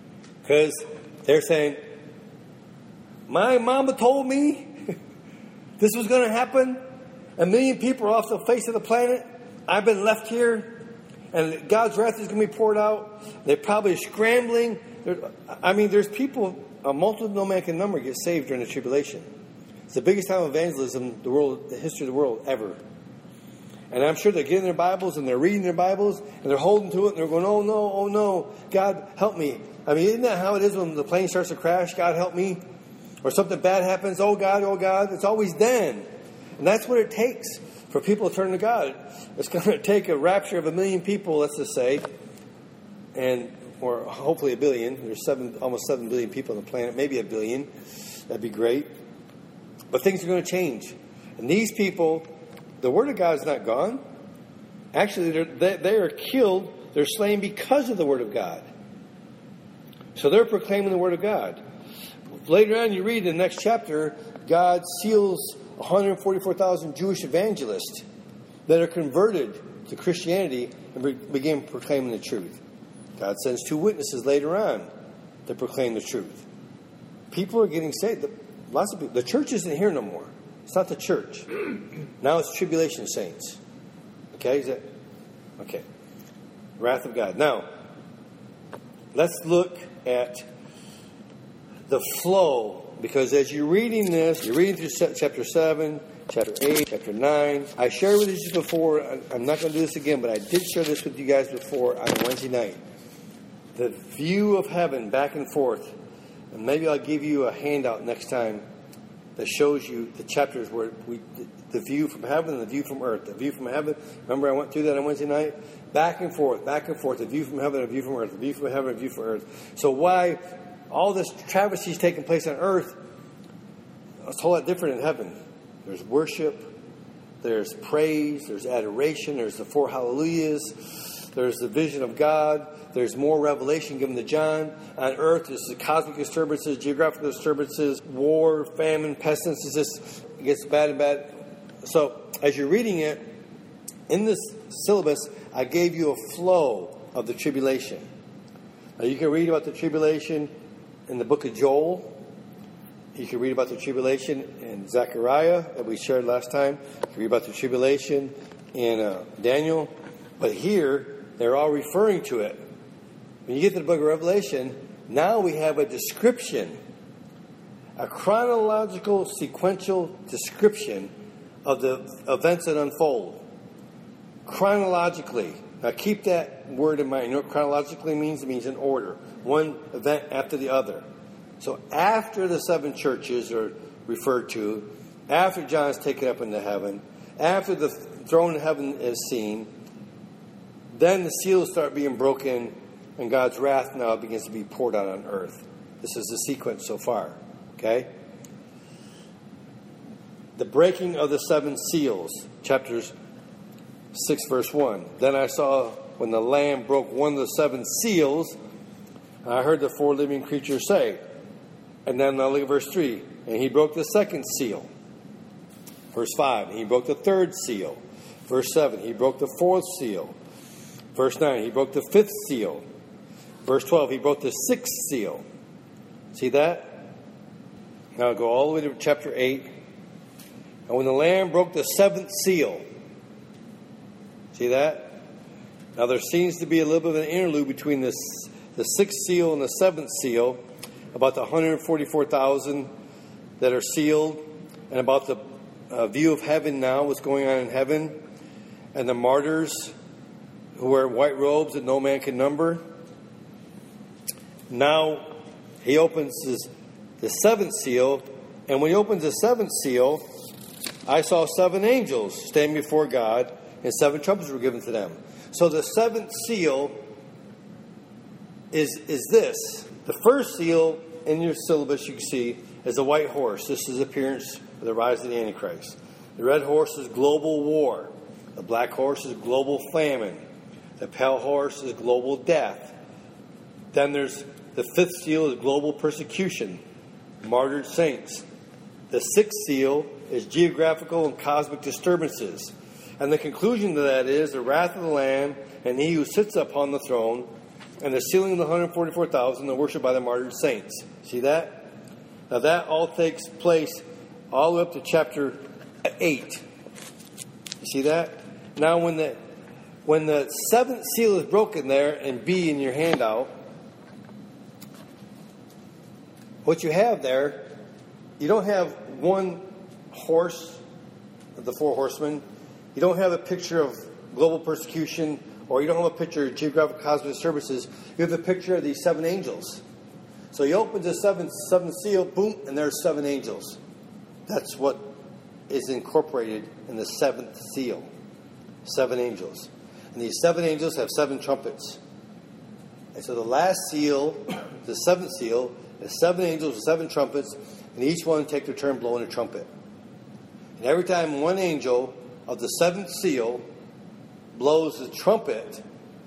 Because they're saying, my mama told me This was going to happen. A million people are off the face of the planet. I've been left here. And God's wrath is going to be poured out. They're probably scrambling. They're, I mean, there's people, a multitude no man can number, get saved during the tribulation. It's the biggest time of evangelism the world, the history of the world ever. And I'm sure they're getting their Bibles and they're reading their Bibles and they're holding to it and they're going, oh no, oh no, God help me. I mean, isn't that how it is when the plane starts to crash? God help me. Or something bad happens. Oh God, oh God. It's always then. And that's what it takes for people to turn to God. It's going to take a rapture of a million people, let's just say, and or hopefully a billion. There's seven, almost seven billion people on the planet, maybe a billion. That'd be great. But things are going to change. And these people, the Word of God is not gone. Actually, they're, they, they are killed. They're slain because of the Word of God. So they're proclaiming the Word of God. Later on, you read in the next chapter, God seals one hundred forty-four thousand Jewish evangelists that are converted to Christianity and be, begin proclaiming the truth. God sends two witnesses later on to proclaim the truth. People are getting saved. Lots of people. The church isn't here no more. It's not the church. Now it's tribulation saints. Okay? Is that okay? Wrath of God. Now, let's look at the flow. Because as you're reading this, you're reading through chapter seven, chapter eight, chapter nine. I shared with you before. I'm not going to do this again, but I did share this with you guys before on Wednesday night. The view of heaven back and forth. And maybe I'll give you a handout next time that shows you the chapters where we, the view from heaven and the view from earth. The view from heaven. Remember I went through that on Wednesday night? Back and forth, back and forth. The view from heaven and the view from earth. The view from heaven and the view from earth. So why all this travesty is taking place on earth, it's a whole lot different in heaven. There's worship. There's praise. There's adoration. There's the four hallelujahs. There's the vision of God. There's more revelation given to John. On earth, there's the cosmic disturbances, geographical disturbances, war, famine, pestilence. It just it gets bad and bad. So, as you're reading it, in this syllabus, I gave you a flow of the tribulation. Now, you can read about the tribulation in the book of Joel. You can read about the tribulation in Zechariah that we shared last time. You can read about the tribulation in uh, Daniel. But here, they're all referring to it. When you get to the book of Revelation, now we have a description, a chronological, sequential description of the events that unfold. Chronologically. Now keep that word in mind. You know what chronologically means? It means in order. One event after the other. So after the seven churches are referred to, after John is taken up into heaven, after the throne in heaven is seen, then the seals start being broken and God's wrath now begins to be poured out on earth. This is the sequence so far. Okay? The breaking of the seven seals. Chapters six verse one. Then I saw when the Lamb broke one of the seven seals, I heard the four living creatures say. And then now look at verse three. And he broke the second seal. Verse five. And he broke the third seal. Verse seven. He broke the fourth seal. Verse nine. He broke the fifth seal. Verse twelve. He broke the sixth seal. See that? Now go all the way to chapter eight. And when the Lamb broke the seventh seal. See that? Now there seems to be a little bit of an interlude between this, the sixth seal and the seventh seal. About the one hundred forty-four thousand that are sealed. And about the uh, view of heaven now, what's going on in heaven. And the martyrs who wear white robes that no man can number. Now he opens his, the seventh seal. And when he opens the seventh seal, I saw seven angels standing before God. And seven trumpets were given to them. So the seventh seal is, is this. The first seal in your syllabus you can see is a white horse. This is the appearance of the rise of the Antichrist. The red horse is global war. The black horse is global famine. The pale horse is global death. Then there's the fifth seal is global persecution. Martyred saints. The sixth seal is geographical and cosmic disturbances. And the conclusion to that is the wrath of the Lamb and he who sits upon the throne and the sealing of the one hundred forty-four thousand, the worship by the martyred saints. See that? Now that all takes place all the way up to chapter eight. You see that? Now when the when the seventh seal is broken there, and B in your handout, what you have there, you don't have one horse of the four horsemen. You don't have a picture of global persecution, or you don't have a picture of geographic cosmic disturbances. You have a picture of these seven angels. So he opens the seventh, seventh seal, boom, and there's seven angels. That's what is incorporated in the seventh seal. Seven angels. And these seven angels have seven trumpets. And so the last seal, the seventh seal, is seven angels with seven trumpets, and each one take their turn blowing a trumpet. And every time one angel of the seventh seal blows the trumpet,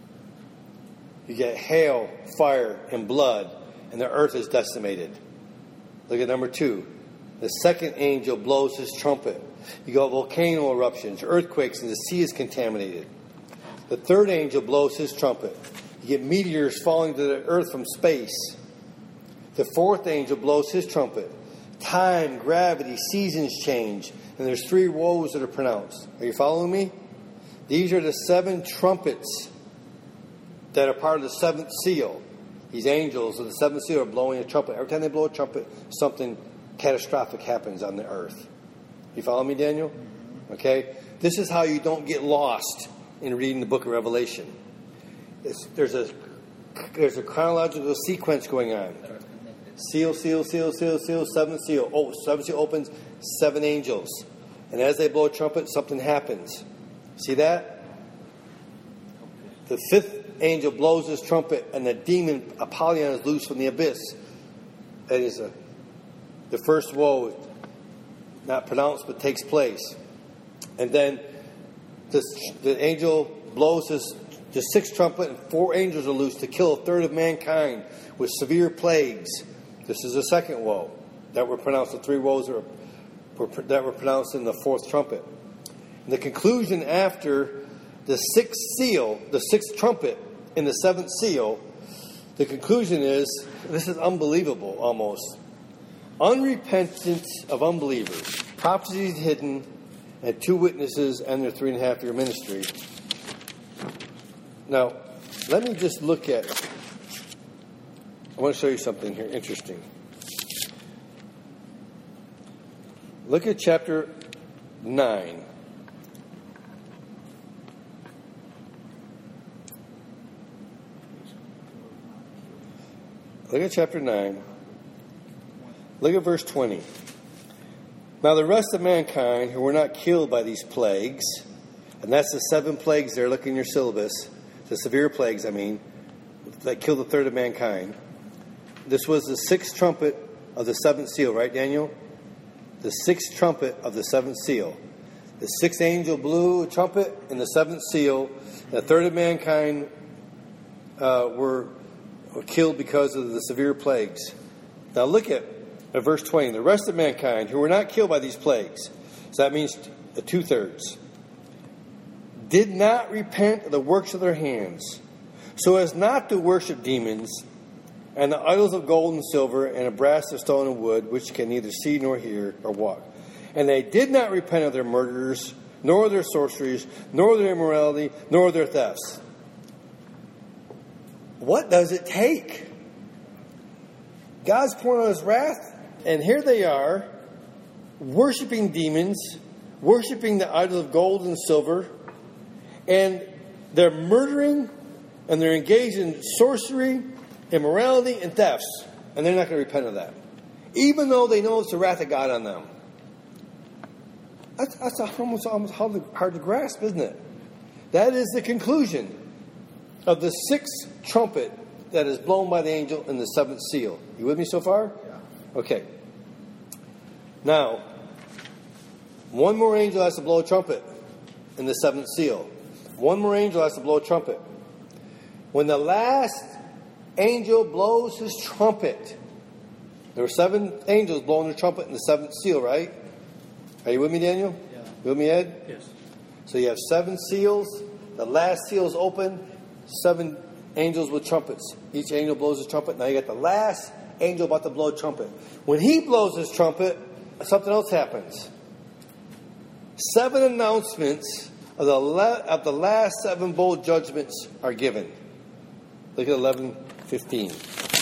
you get hail, fire, and blood, and the earth is decimated. Look at number two. The second angel blows his trumpet. You got volcano eruptions, earthquakes, and the sea is contaminated. The third angel blows his trumpet. You get meteors falling to the earth from space. The fourth angel blows his trumpet. Time, gravity, seasons change, and there's three woes that are pronounced. Are you following me? These are the seven trumpets that are part of the seventh seal. These angels of the seventh seal are blowing a trumpet. Every time they blow a trumpet, something catastrophic happens on the earth. You follow me, Daniel? Okay? This is how you don't get lost in reading the book of Revelation. It's, there's a there's a chronological sequence going on. Seal, seal, seal, seal, seal, seventh seal. Oh, seventh seal opens, seven angels. And as they blow a trumpet, something happens. See that? The fifth angel blows his trumpet, and the demon Apollyon is loose from the abyss. That is a, the first woe, not pronounced but takes place. And then this, the angel blows his the sixth trumpet, and four angels are loose to kill a third of mankind with severe plagues. This is the second woe that were pronounced. The three woes were, were, that were pronounced in the fourth trumpet. And the conclusion after the sixth seal, the sixth trumpet in the seventh seal, the conclusion is, this is unbelievable almost. Unrepentance of unbelievers, prophecies hidden, and two witnesses and their three and a half year ministry. Now, let me just look at, I want to show you something here interesting. Look at chapter nine. Look at chapter nine. Look at verse twenty. Now the rest of mankind who were not killed by these plagues, and that's the seven plagues there, look in your syllabus, the severe plagues, I mean, that killed a third of mankind. This was the sixth trumpet of the seventh seal, right, Daniel? The sixth trumpet of the seventh seal. The sixth angel blew a trumpet in the seventh seal, and a third of mankind uh, were, were killed because of the severe plagues. Now look at, at verse twenty. The rest of mankind who were not killed by these plagues, so that means the two-thirds, did not repent of the works of their hands, so as not to worship demons and the idols of gold and silver and of brass, of stone, and wood, which can neither see nor hear or walk. And they did not repent of their murders, nor their sorceries, nor their immorality, nor their thefts. What does it take? God's pouring out his wrath, and here they are, worshiping demons, worshiping the idols of gold and silver, and they're murdering, and they're engaged in sorcery, immorality, and thefts. And they're not going to repent of that. Even though they know it's the wrath of God on them. That's, that's almost, almost hard to grasp, isn't it? That is the conclusion of the sixth trumpet that is blown by the angel in the seventh seal. You with me so far? Yeah. Okay. Now, one more angel has to blow a trumpet in the seventh seal. One more angel has to blow a trumpet. When the last angel blows his trumpet, there were seven angels blowing the trumpet in the seventh seal, right? Are you with me, Daniel? Yeah. You with me, Ed? Yes. So you have seven seals. The last seal is open. Seven angels with trumpets. Each angel blows his trumpet. Now you got the last angel about to blow a trumpet. When he blows his trumpet, something else happens. seven announcements of the, la- of the last seven bowl judgments are given. Look at eleven fifteen.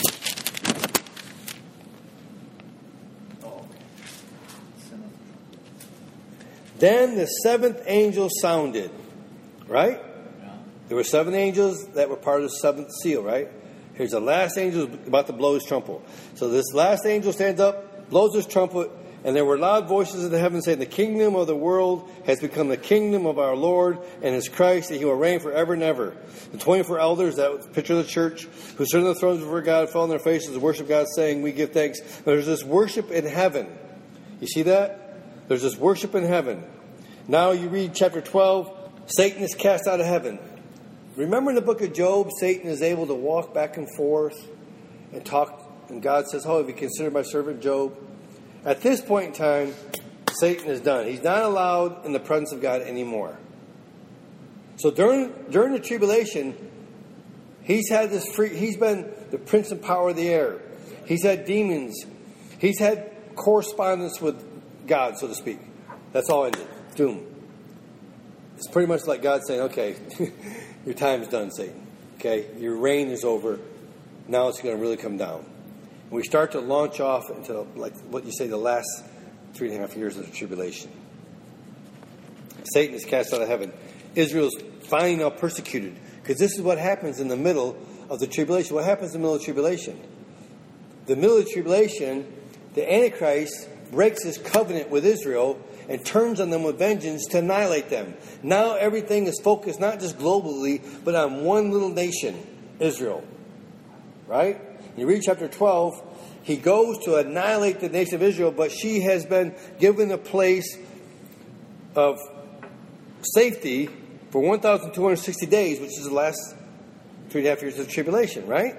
Then the seventh angel sounded, right? Yeah. There were seven angels that were part of the seventh seal, right? Here's the last angel about to blow his trumpet. So this last angel stands up, blows his trumpet, and there were loud voices in the heavens saying, the kingdom of the world has become the kingdom of our Lord and his Christ, and he will reign forever and ever. The twenty-four elders, that was the picture of the church, who stood on the thrones before God, fell on their faces and worship God, saying, we give thanks. There's this worship in heaven. You see that? There's this worship in heaven. Now you read chapter twelve, Satan is cast out of heaven. Remember in the book of Job, Satan is able to walk back and forth and talk, and God says, oh, have you considered my servant Job? At this point in time, Satan is done. He's not allowed in the presence of God anymore. So during during the tribulation, he's had this free, he's been the prince and power of the air. He's had demons. He's had correspondence with God, so to speak. That's all ended. Doom. It's pretty much like God saying, okay, your time is done, Satan. Okay, your reign is over. Now it's going to really come down. And we start to launch off into, like what you say, the last three and a half years of the tribulation. Satan is cast out of heaven. Israel's finally now persecuted. Because this is what happens in the middle of the tribulation. What happens in the middle of the tribulation? The middle of the tribulation, the Antichrist breaks his covenant with Israel and turns on them with vengeance to annihilate them. Now everything is focused not just globally, but on one little nation, Israel. Right? You read chapter twelve, he goes to annihilate the nation of Israel, but she has been given a place of safety for one thousand two hundred sixty days, which is the last three and a half years of the tribulation, right?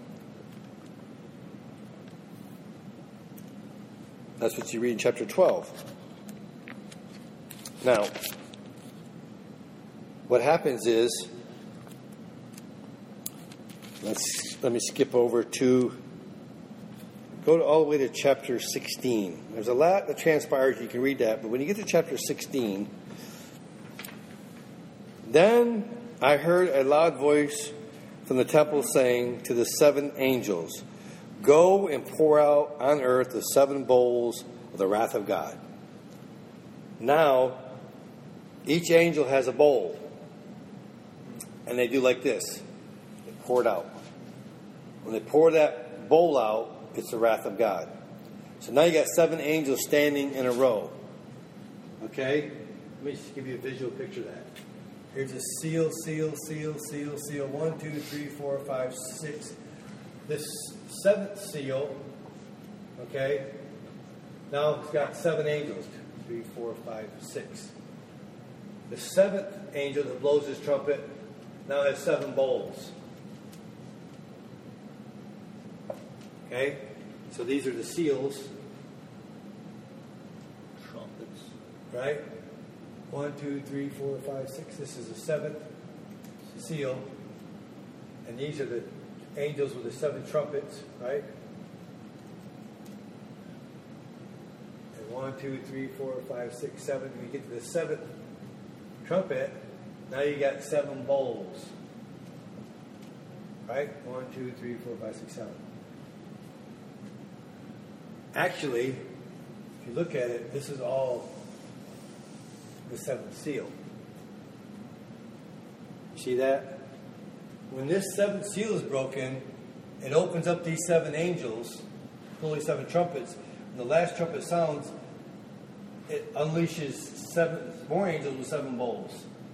That's what you read in chapter twelve. Now, what happens is, let's let me skip over to, go to all the way to chapter sixteen. There's a lot that transpires, you can read that, but when you get to chapter sixteen, then I heard a loud voice from the temple saying to the seven angels, go and pour out on earth the seven bowls of the wrath of God. Now, each angel has a bowl. And they do like this. They pour it out. When they pour that bowl out, it's the wrath of God. So now you got seven angels standing in a row. Okay? Let me just give you a visual picture of that. Here's a seal, seal, seal, seal, seal. One, two, three, four, five, six. This seventh seal, okay, now it's got seven angels. Three, four, five, six. The seventh angel that blows his trumpet now has seven bowls. Okay? So these are the seals. Trumpets. Right? One, two, three, four, five, six. This is the seventh seal. And these are the angels with the seven trumpets, right? And one, two, three, four, five, six, seven. When you get to the seventh trumpet, now you got seven bowls. Right? One, two, three, four, five, six, seven. Actually, if you look at it, this is all the seventh seal. You see that? When this seventh seal is broken, it opens up these seven angels, only seven trumpets. When the last trumpet sounds, it unleashes seven more angels with seven bowls.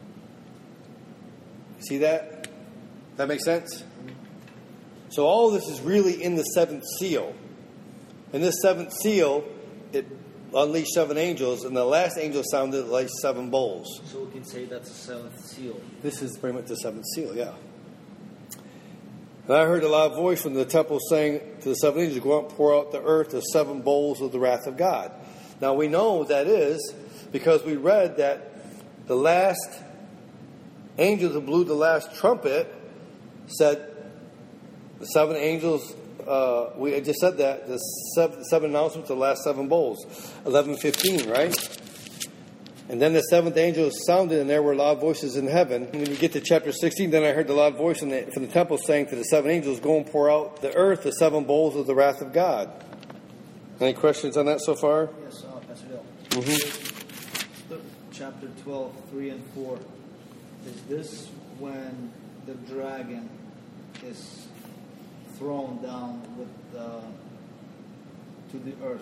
See that? Does that make sense? So all of this is really in the seventh seal. In this seventh seal, it unleashed seven angels, and the last angel sounded like seven bowls. So we can say that's the seventh seal. This is pretty much the seventh seal, yeah. And I heard a loud voice from the temple saying to the seven angels, go out and pour out the earth the seven bowls of the wrath of God. Now we know what that is because we read that the last angel who blew the last trumpet said, the seven angels, uh, we just said that, the seven, seven announcements, the last seven bowls. eleven fifteen, right? And then the seventh angel sounded, and there were loud voices in heaven. And when you get to chapter sixteen, then I heard the loud voice from the, from the temple saying to the seven angels, go and pour out the earth the seven bowls of the wrath of God. Any questions on that so far? Yes, uh, Pastor Bill. Mm-hmm. Look, chapter twelve, three and four. Is this when the dragon is thrown down with uh, to the earth?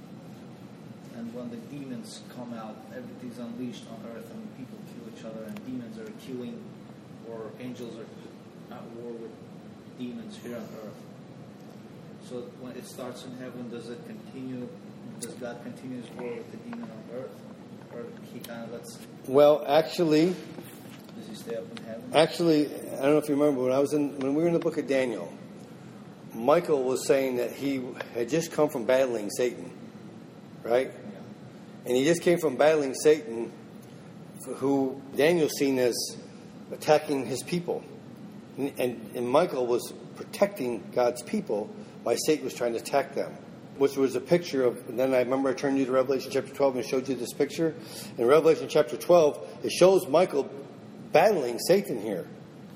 And when the demons come out, everything's unleashed on earth, and people kill each other, and demons are killing, or angels are at war with demons here on earth. So when it starts in heaven, does it continue? Does God continue his war with the demon on earth, or he kind of lets? Well, actually, does he stay up in heaven? Actually, I don't know if you remember when I was in when we were in the book of Daniel. Michael was saying that he had just come from battling Satan, right? And he just came from battling Satan, who Daniel's seen as attacking his people. And, and, and Michael was protecting God's people while Satan was trying to attack them, which was a picture of, and then I remember I turned you to Revelation chapter twelve and showed you this picture. In Revelation chapter twelve, it shows Michael battling Satan here.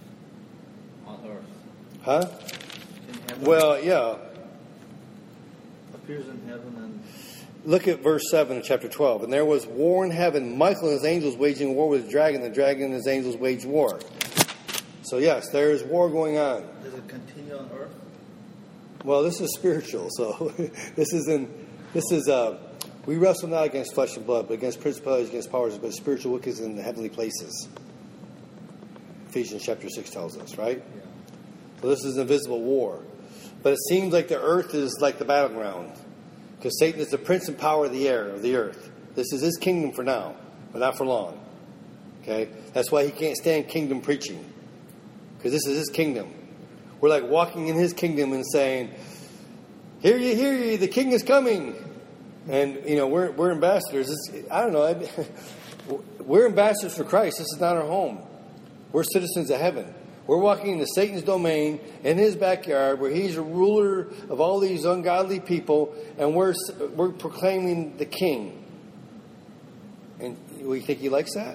On earth. Huh? In heaven. Well, yeah. Appears in heaven and... Look at verse seven of chapter twelve. And there was war in heaven, Michael and his angels waging war with the dragon, the dragon and his angels waged war. So yes, there is war going on. Does it continue on earth? Well, this is spiritual, so this isn't, this is, uh, we wrestle not against flesh and blood, but against principalities, against powers, but spiritual wickedness in the heavenly places. Ephesians chapter six tells us, right? Yeah. So this is an invisible war. But it seems like the earth is like the battleground. Because Satan is the prince and power of the air, of the earth. This is his kingdom for now, but not for long. Okay? That's why he can't stand kingdom preaching. Because this is his kingdom. We're like walking in his kingdom and saying, hear ye, hear ye, the king is coming. And, you know, we're we're ambassadors. It's, I don't know. We're ambassadors for Christ. This is not our home. We're citizens of heaven. We're walking into Satan's domain, in his backyard, where he's a ruler of all these ungodly people, and we're we're proclaiming the king. And we think he likes that?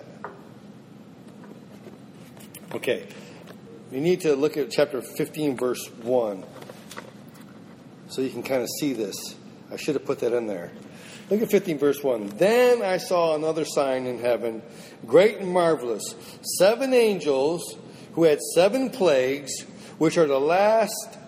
Okay. You need to look at chapter fifteen, verse one, so you can kind of see this. I should have put that in there. Look at fifteen, verse one. Then I saw another sign in heaven, great and marvelous, seven angels who had seven plagues, which are the last,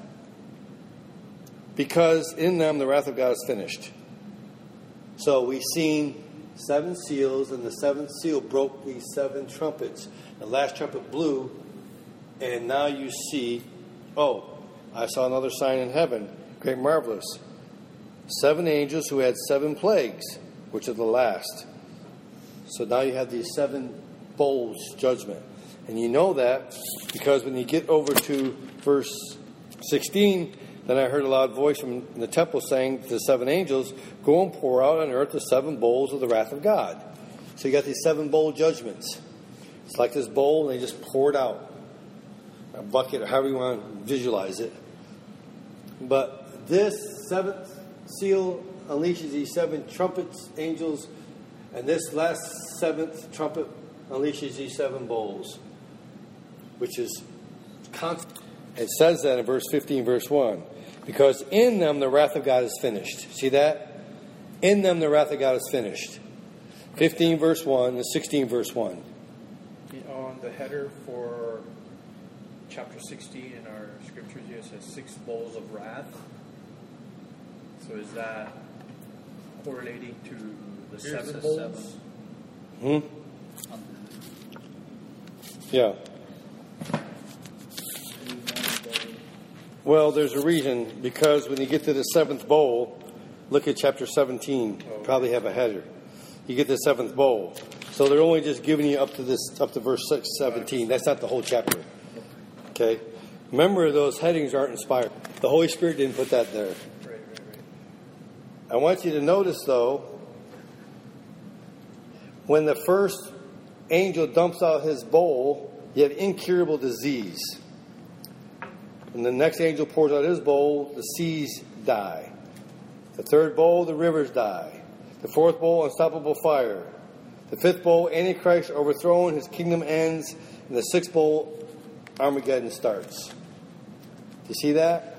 because in them the wrath of God is finished. So we've seen seven seals, and the seventh seal broke these seven trumpets. The last trumpet blew, and now you see, oh, I saw another sign in heaven, great and marvelous. Seven angels who had seven plagues, which are the last. So now you have these seven bowls judgment. And you know that because when you get over to verse sixteen, then I heard a loud voice from the temple saying to the seven angels, go and pour out on earth the seven bowls of the wrath of God. So you got these seven bowl judgments. It's like this bowl, and they just pour it out. A bucket, or however you want to visualize it. But this seventh seal unleashes these seven trumpets, angels, and this last seventh trumpet unleashes these seven bowls, which is constant. It says that in verse fifteen, verse one. Because in them the wrath of God is finished. See that? In them the wrath of God is finished. fifteen, verse one, and sixteen, verse one. On the header for chapter sixteen in our scriptures, it says six bowls of wrath. So is that correlating to the Here's seven the bowls? seven. Hmm? Yeah. Well, there's a reason, because when you get to the seventh bowl, look at chapter seventeen. Oh. Probably have a header. You get the seventh bowl. So they're only just giving you up to this, up to verse six, seventeen. That's not the whole chapter. Okay? Remember, those headings aren't inspired. The Holy Spirit didn't put that there. Right, right, right. I want you to notice, though, when the first angel dumps out his bowl, you have incurable disease. When the next angel pours out his bowl, the seas die. The third bowl, the rivers die. The fourth bowl, unstoppable fire. The fifth bowl, Antichrist overthrown, his kingdom ends, and the sixth bowl, Armageddon starts. You see that?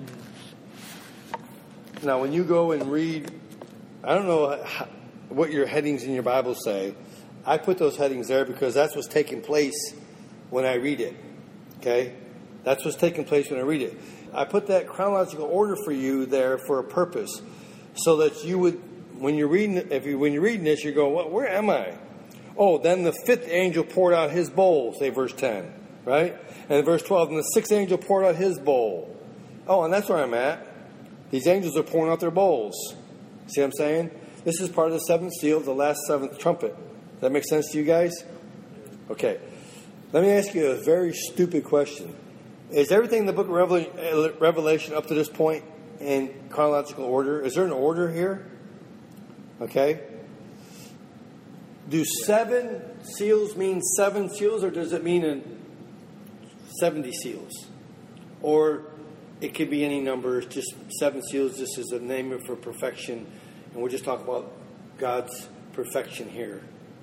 Now, when you go and read, I don't know how, what your headings in your Bible say. I put those headings there because that's what's taking place when I read it. Okay? That's what's taking place when I read it. I put that chronological order for you there for a purpose, so that you would, when you're reading, if you when you're reading this, you go, well, where am I? Oh, then the fifth angel poured out his bowl, say verse ten, right? And verse twelve, and the sixth angel poured out his bowl. Oh, and that's where I'm at. These angels are pouring out their bowls. See what I'm saying? This is part of the seventh seal, the last seventh trumpet. Does that make sense to you guys? Okay. Let me ask you a very stupid question. Is everything in the book of Revelation up to this point in chronological order? Is there an order here? Okay. Do seven seals mean seven seals, or does it mean seventy seals? Or it could be any number. It's just seven seals. This is a name for perfection. And we're just talking about God's perfection here.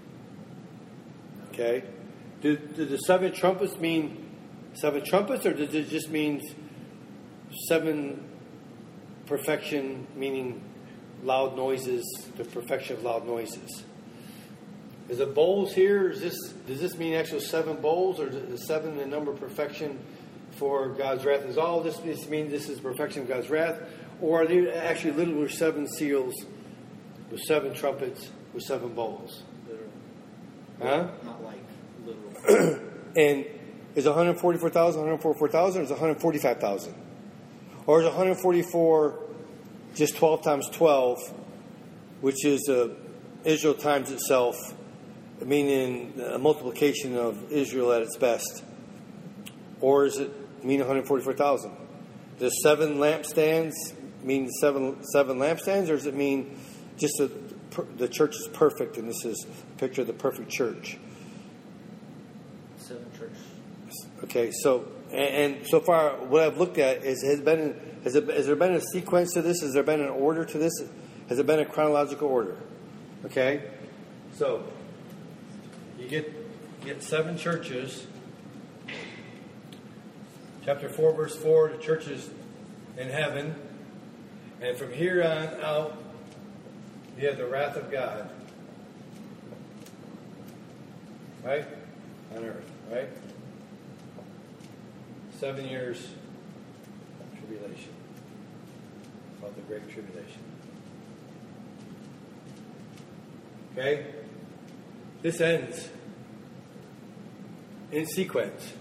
Okay? Do, do the seven trumpets mean seven trumpets, or does it just mean seven perfection, meaning loud noises, the perfection of loud noises? Is it bowls here? Is this, does this mean actual seven bowls, or is it seven the number of perfection for God's wrath? Does all this mean this is perfection of God's wrath? Or are they actually literally seven seals with seven trumpets with seven bowls? Literal. Huh? Not like literal. And is one hundred forty-four thousand one hundred forty-four thousand, or is it one hundred forty-five thousand? Or is one hundred forty-four just twelve times twelve, which is uh, Israel times itself, meaning a multiplication of Israel at its best? Or is it mean one hundred forty-four thousand? Does seven lampstands mean seven seven lampstands, or does it mean just a, the church is perfect, and this is a picture of the perfect church? Seven church. Okay, so and, and so far what I've looked at is has been has, it, has there been a sequence to this? Has there been an order to this? Has there been a chronological order? Okay, so you get you get seven churches. Chapter four, verse four, the churches in heaven, and from here on out, you have the wrath of God, right, on earth, right? Seven years tribulation, called the Great Tribulation. Okay? This ends in sequence.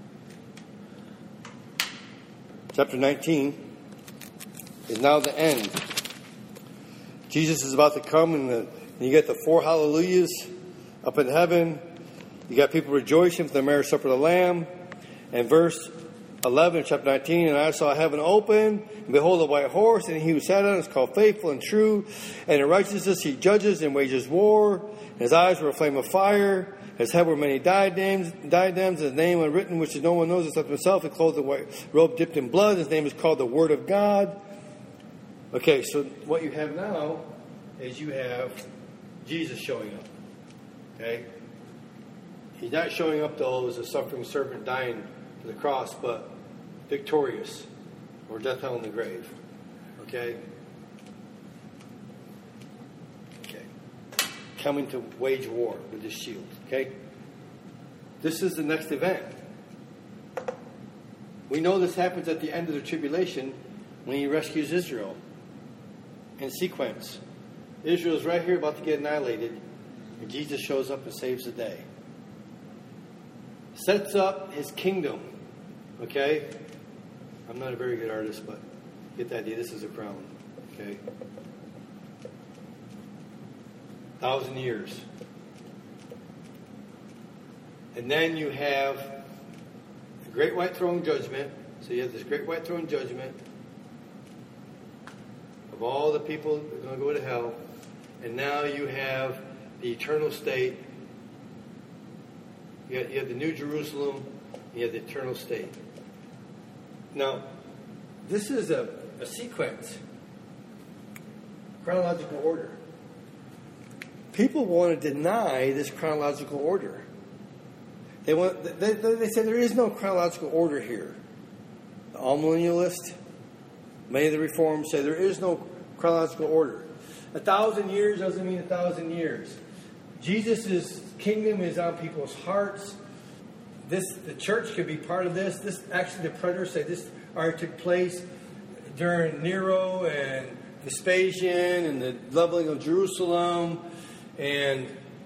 Chapter nineteen is now the end. Jesus is about to come, and, the, and you get the four hallelujahs up in heaven. You got people rejoicing for the marriage supper of the Lamb. And verse eleven, chapter nineteen, and I saw heaven open, and behold, a white horse, and he who sat on it is called Faithful and True. And in righteousness he judges and wages war. And his eyes were a flame of fire. His head were many diadems, diadems, his name unwritten, which no one knows except himself. He clothed in white robe dipped in blood. His name is called the Word of God. Okay, so what you have now is you have Jesus showing up. Okay? He's not showing up, though, as a suffering servant dying to the cross, but victorious, or death, hell, and the grave. Okay? Okay. Coming to wage war with his shield. Okay? This is the next event. We know this happens at the end of the tribulation when he rescues Israel. In sequence. Israel is right here about to get annihilated, and Jesus shows up and saves the day. Sets up his kingdom. Okay? I'm not a very good artist, but get the idea. This is a crown. Okay? Thousand years. And then you have the great white throne judgment. So you have this great white throne judgment of all the people that are going to go to hell. And now you have the eternal state. You have, you have the New Jerusalem. You have the eternal state. Now, this is a, a sequence. Chronological order. people want to deny this chronological order. They want. They, they, they say there is no chronological order here. The all-millennialists, many of the reforms say there is no chronological order. A thousand years doesn't mean a thousand years. Jesus' kingdom is on people's hearts. This, the church could be part of this. This actually, the predators say this already took place during Nero and Vespasian and the leveling of Jerusalem. And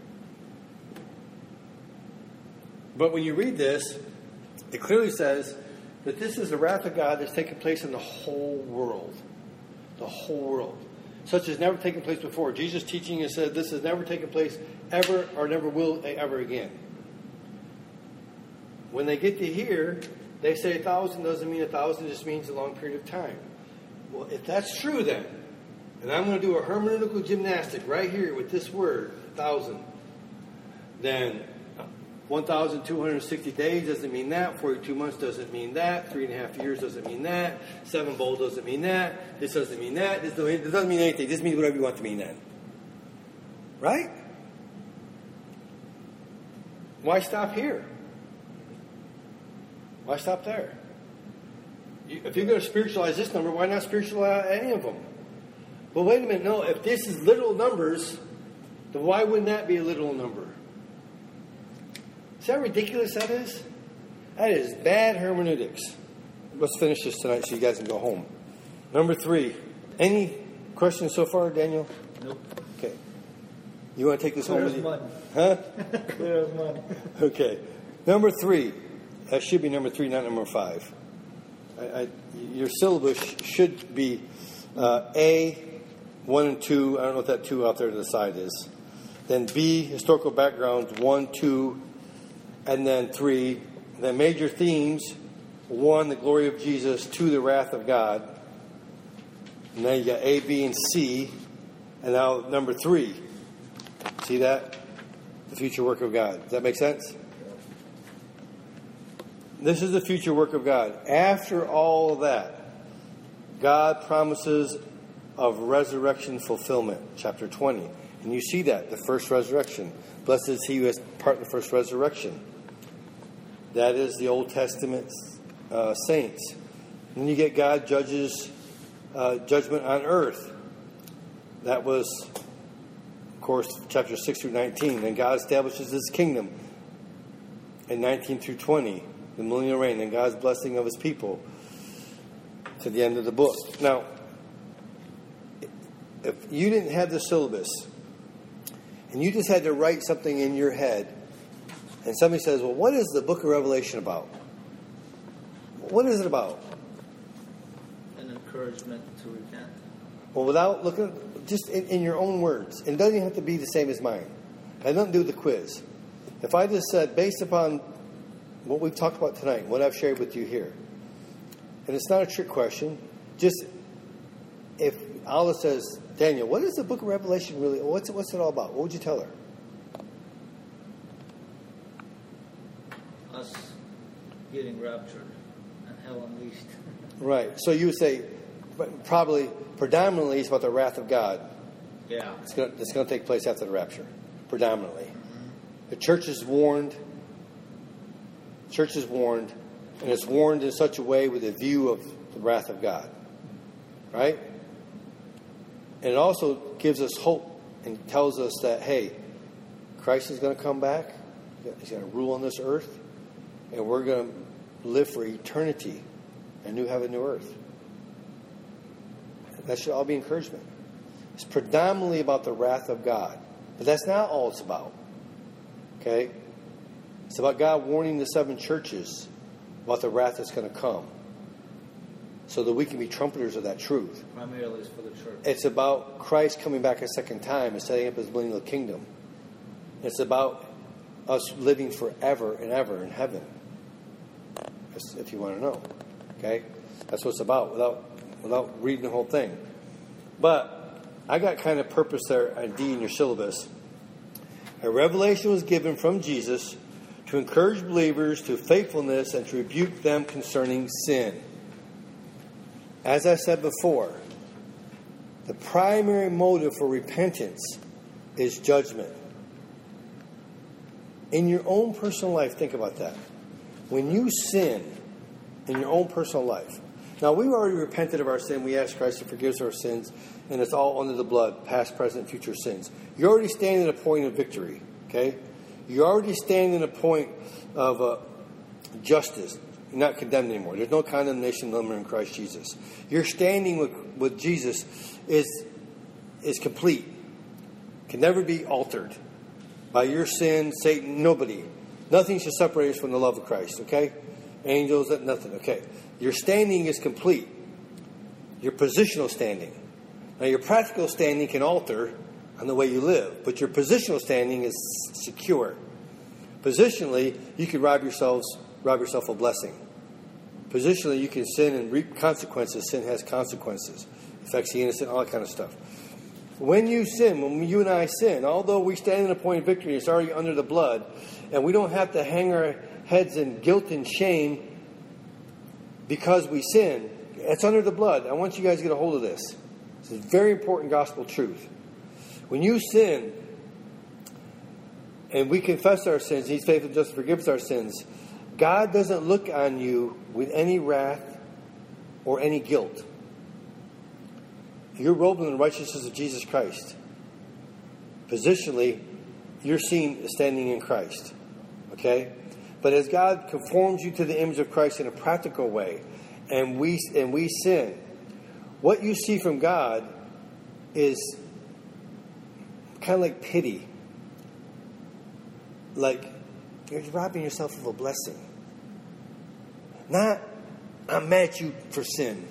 but when you read this, it clearly says that this is the wrath of God that's taking place in the whole world. The whole world. Such as never taken place before. Jesus' teaching has said this has never taken place ever or never will ever again. When they get to here, they say a thousand doesn't mean a thousand, it just means a long period of time. Well, if that's true then, and I'm going to do a hermeneutical gymnastic right here with this word, thousand, then one thousand two hundred sixty days doesn't mean that, forty-two months doesn't mean that, three and a half years doesn't mean that, seven bowl doesn't mean that, this doesn't mean that, this doesn't, this doesn't mean anything, this means whatever you want to mean then. Right? Why stop here? Why stop there? You, if you're going to spiritualize this number, why not spiritualize any of them? But wait a minute, no, if this is literal numbers, then why wouldn't that be a literal number? See how ridiculous that is? That is bad hermeneutics. Let's finish this tonight so you guys can go home. Number three. Any questions so far, Daniel? Nope. Okay. You want to take this Clear home as with you? mud. Huh? Clear as mud. Okay. Number three. That should be number three, not number five. I, I, your syllabus should be uh, A, one and two. I don't know what that two out there to the side is. Then B, historical backgrounds, one, two, and then three. Then major themes, one, the glory of Jesus, two, the wrath of God. And then you got A, B, and C. And now number three. See that? The future work of God. Does that make sense? This is the future work of God. After all of that, God promises of resurrection fulfillment, chapter twenty. And you see that, the first resurrection. Blessed is he who has part in the first resurrection. That is the Old Testament uh, saints. Then you get God judges uh, judgment on earth. That was, of course, chapter six through nineteen. And God establishes his kingdom in nineteen through twenty. The millennial reign and God's blessing of his people to the end of the book. Now, if you didn't have the syllabus and you just had to write something in your head and somebody says, well, what is the book of Revelation about? What is it about? An encouragement to repent. Well, without looking, just in, in your own words. And it doesn't even have to be the same as mine. It had nothing to do with the quiz. If I just said, based upon what we've talked about tonight, what I've shared with you here, and it's not a trick question, just if Allah says, Daniel, what is the book of Revelation really, what's it, what's it all about? What would you tell her? Us getting raptured and hell unleashed. Right. So you would say, probably, predominantly, it's about the wrath of God. Yeah. It's going to, it's going to take place after the rapture, predominantly. Mm-hmm. The church is warned. Church is warned, and it's warned in such a way with a view of the wrath of God. Right? And it also gives us hope and tells us that, hey, Christ is going to come back. He's going to rule on this earth. And we're going to live for eternity. A new heaven, new earth. That should all be encouragement. It's predominantly about the wrath of God. But that's not all it's about. Okay? It's about God warning the seven churches about the wrath that's going to come. So that we can be trumpeters of that truth. Primarily it's for the church. It's about Christ coming back a second time and setting up his millennial kingdom. It's about us living forever and ever in heaven. If you want to know. Okay? That's what it's about without without reading the whole thing. But I got kind of purpose there on D in your syllabus. A revelation was given from Jesus to encourage believers to faithfulness and to rebuke them concerning sin. As I said before, the primary motive for repentance is judgment. In your own personal life, think about that. When you sin in your own personal life, now we've already repented of our sin. We ask Christ to forgive us our sins, and it's all under the blood, past, present, future sins. You're already standing at a point of victory, okay? You're already standing at a point of uh, justice. You're not condemned anymore. There's no condemnation number in Christ Jesus. Your standing with, with Jesus is, is complete. Can never be altered by your sin, Satan, nobody. Nothing should separate us from the love of Christ, okay? Angels, nothing, okay? Your standing is complete. Your positional standing. Now, your practical standing can alter on the way you live, but your positional standing is secure. Positionally, you can rob yourselves, rob yourself of blessing. Positionally, you can sin and reap consequences. Sin has consequences. Affects the innocent, all that kind of stuff. When you sin, when you and I sin, although we stand in a point of victory, it's already under the blood, and we don't have to hang our heads in guilt and shame because we sin. It's under the blood. I want you guys to get a hold of this. This is very important gospel truth. When you sin, and we confess our sins, He's faithful and just to forgive us our sins, God doesn't look on you with any wrath or any guilt. You're robed in the righteousness of Jesus Christ. Positionally, you're seen standing in Christ. Okay? But as God conforms you to the image of Christ in a practical way, and we and we sin, what you see from God is kind of like pity. Like you're robbing yourself of a blessing. Not, I'm mad at you for sin.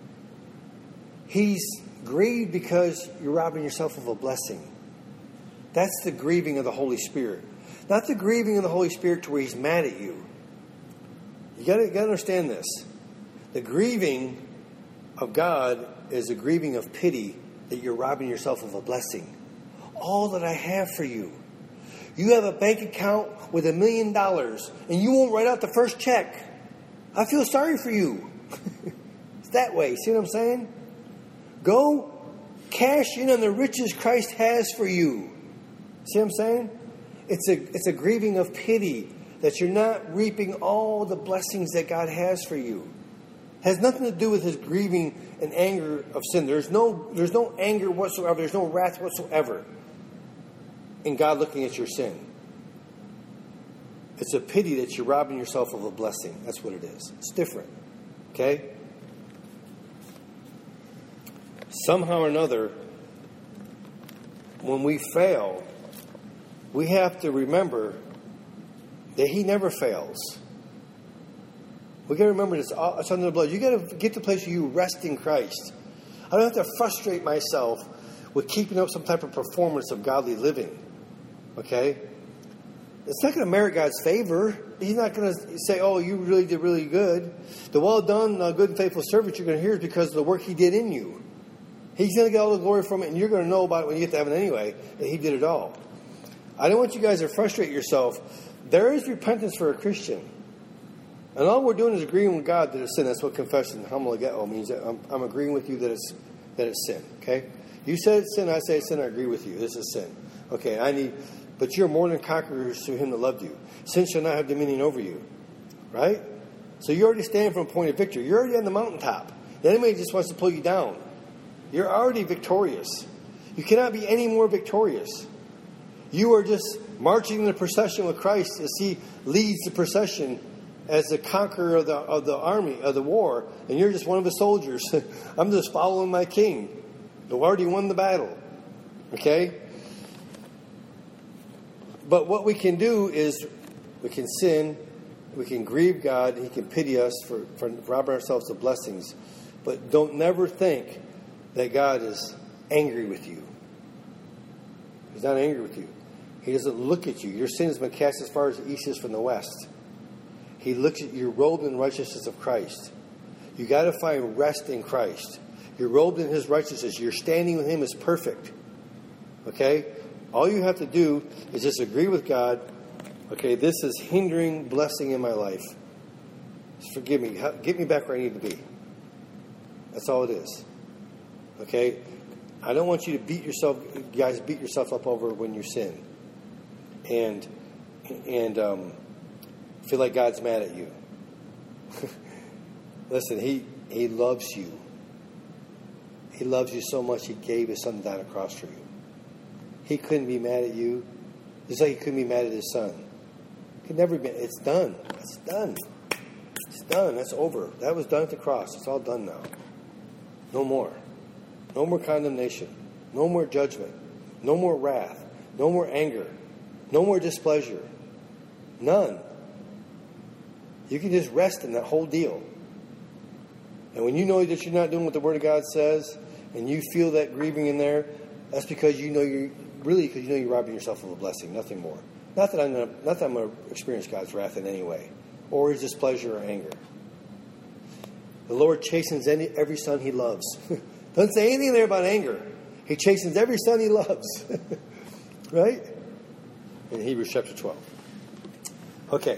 He's grieved because you're robbing yourself of a blessing. That's the grieving of the Holy Spirit. Not the grieving of the Holy Spirit to where He's mad at you. You got to understand this. The grieving of God is a grieving of pity that you're robbing yourself of a blessing. All that I have for you. You have a bank account with a million dollars and you won't write out the first check. I feel sorry for you. It's that way. See what I'm saying? Go cash in on the riches Christ has for you. See what I'm saying? It's a it's a grieving of pity that you're not reaping all the blessings that God has for you. It has nothing to do with His grieving and anger of sin. There's no there's no anger whatsoever. There's no wrath whatsoever in God looking at your sin. It's a pity that you're robbing yourself of a blessing. That's what it is. It's different. Okay? Somehow or another, when we fail, we have to remember that He never fails. We got to remember this. It's under the blood. You got to get to the place where you rest in Christ. I don't have to frustrate myself with keeping up some type of performance of godly living. Okay? It's not going to merit God's favor. He's not going to say, oh, you really did really good. The well done, uh, good and faithful servant you're going to hear is because of the work He did in you. He's going to get all the glory from it, and you're going to know about it when you get to heaven anyway, that He did it all. I don't want you guys to frustrate yourself. There is repentance for a Christian. And all we're doing is agreeing with God that it's sin. That's what confession, homologeo, means. I'm, I'm agreeing with you that it's that it's sin. Okay? You said it's sin, I say it's sin, I agree with you. This is sin. Okay, I need... But you're more than conquerors through Him that loved you. Sin shall not have dominion over you. Right? So you're already standing from a point of victory. You're already on the mountaintop. The enemy just wants to pull you down. You're already victorious. You cannot be any more victorious. You are just marching in the procession with Christ as He leads the procession as the conqueror of the of the army, of the war. And you're just one of the soldiers. I'm just following my King who already won the battle. Okay? But what we can do is we can sin, we can grieve God, He can pity us for, for robbing ourselves of blessings. But don't never think that God is angry with you. He's not angry with you. He doesn't look at you. Your sin has been cast as far as the east is from the west. He looks at you robed in the righteousness of Christ. You got to find rest in Christ. You're robed in His righteousness. You're standing with Him as perfect. Okay? All you have to do is just agree with God. Okay, this is hindering blessing in my life. Just forgive me. Get me back where I need to be. That's all it is. Okay? I don't want you to beat yourself, guys, beat yourself up over when you sin. And, and um, feel like God's mad at you. Listen, he, he loves you. He loves you so much, he gave his son down a cross for you. He couldn't be mad at you. Just like he couldn't be mad at his son. He could never be. It's done. It's done. It's done. That's over. That was done at the cross. It's all done now. No more. No more condemnation. No more judgment. No more wrath. No more anger. No more displeasure. None. You can just rest in that whole deal. And when you know that you're not doing what the Word of God says, and you feel that grieving in there, that's because you know you're really because you know you're robbing yourself of a blessing, nothing more. Not that I'm gonna, not that I'm going to experience God's wrath in any way, or His displeasure or anger. The Lord chastens any, every son He loves. Doesn't say anything there about anger. He chastens every son He loves, right? In Hebrews chapter twelve. Okay,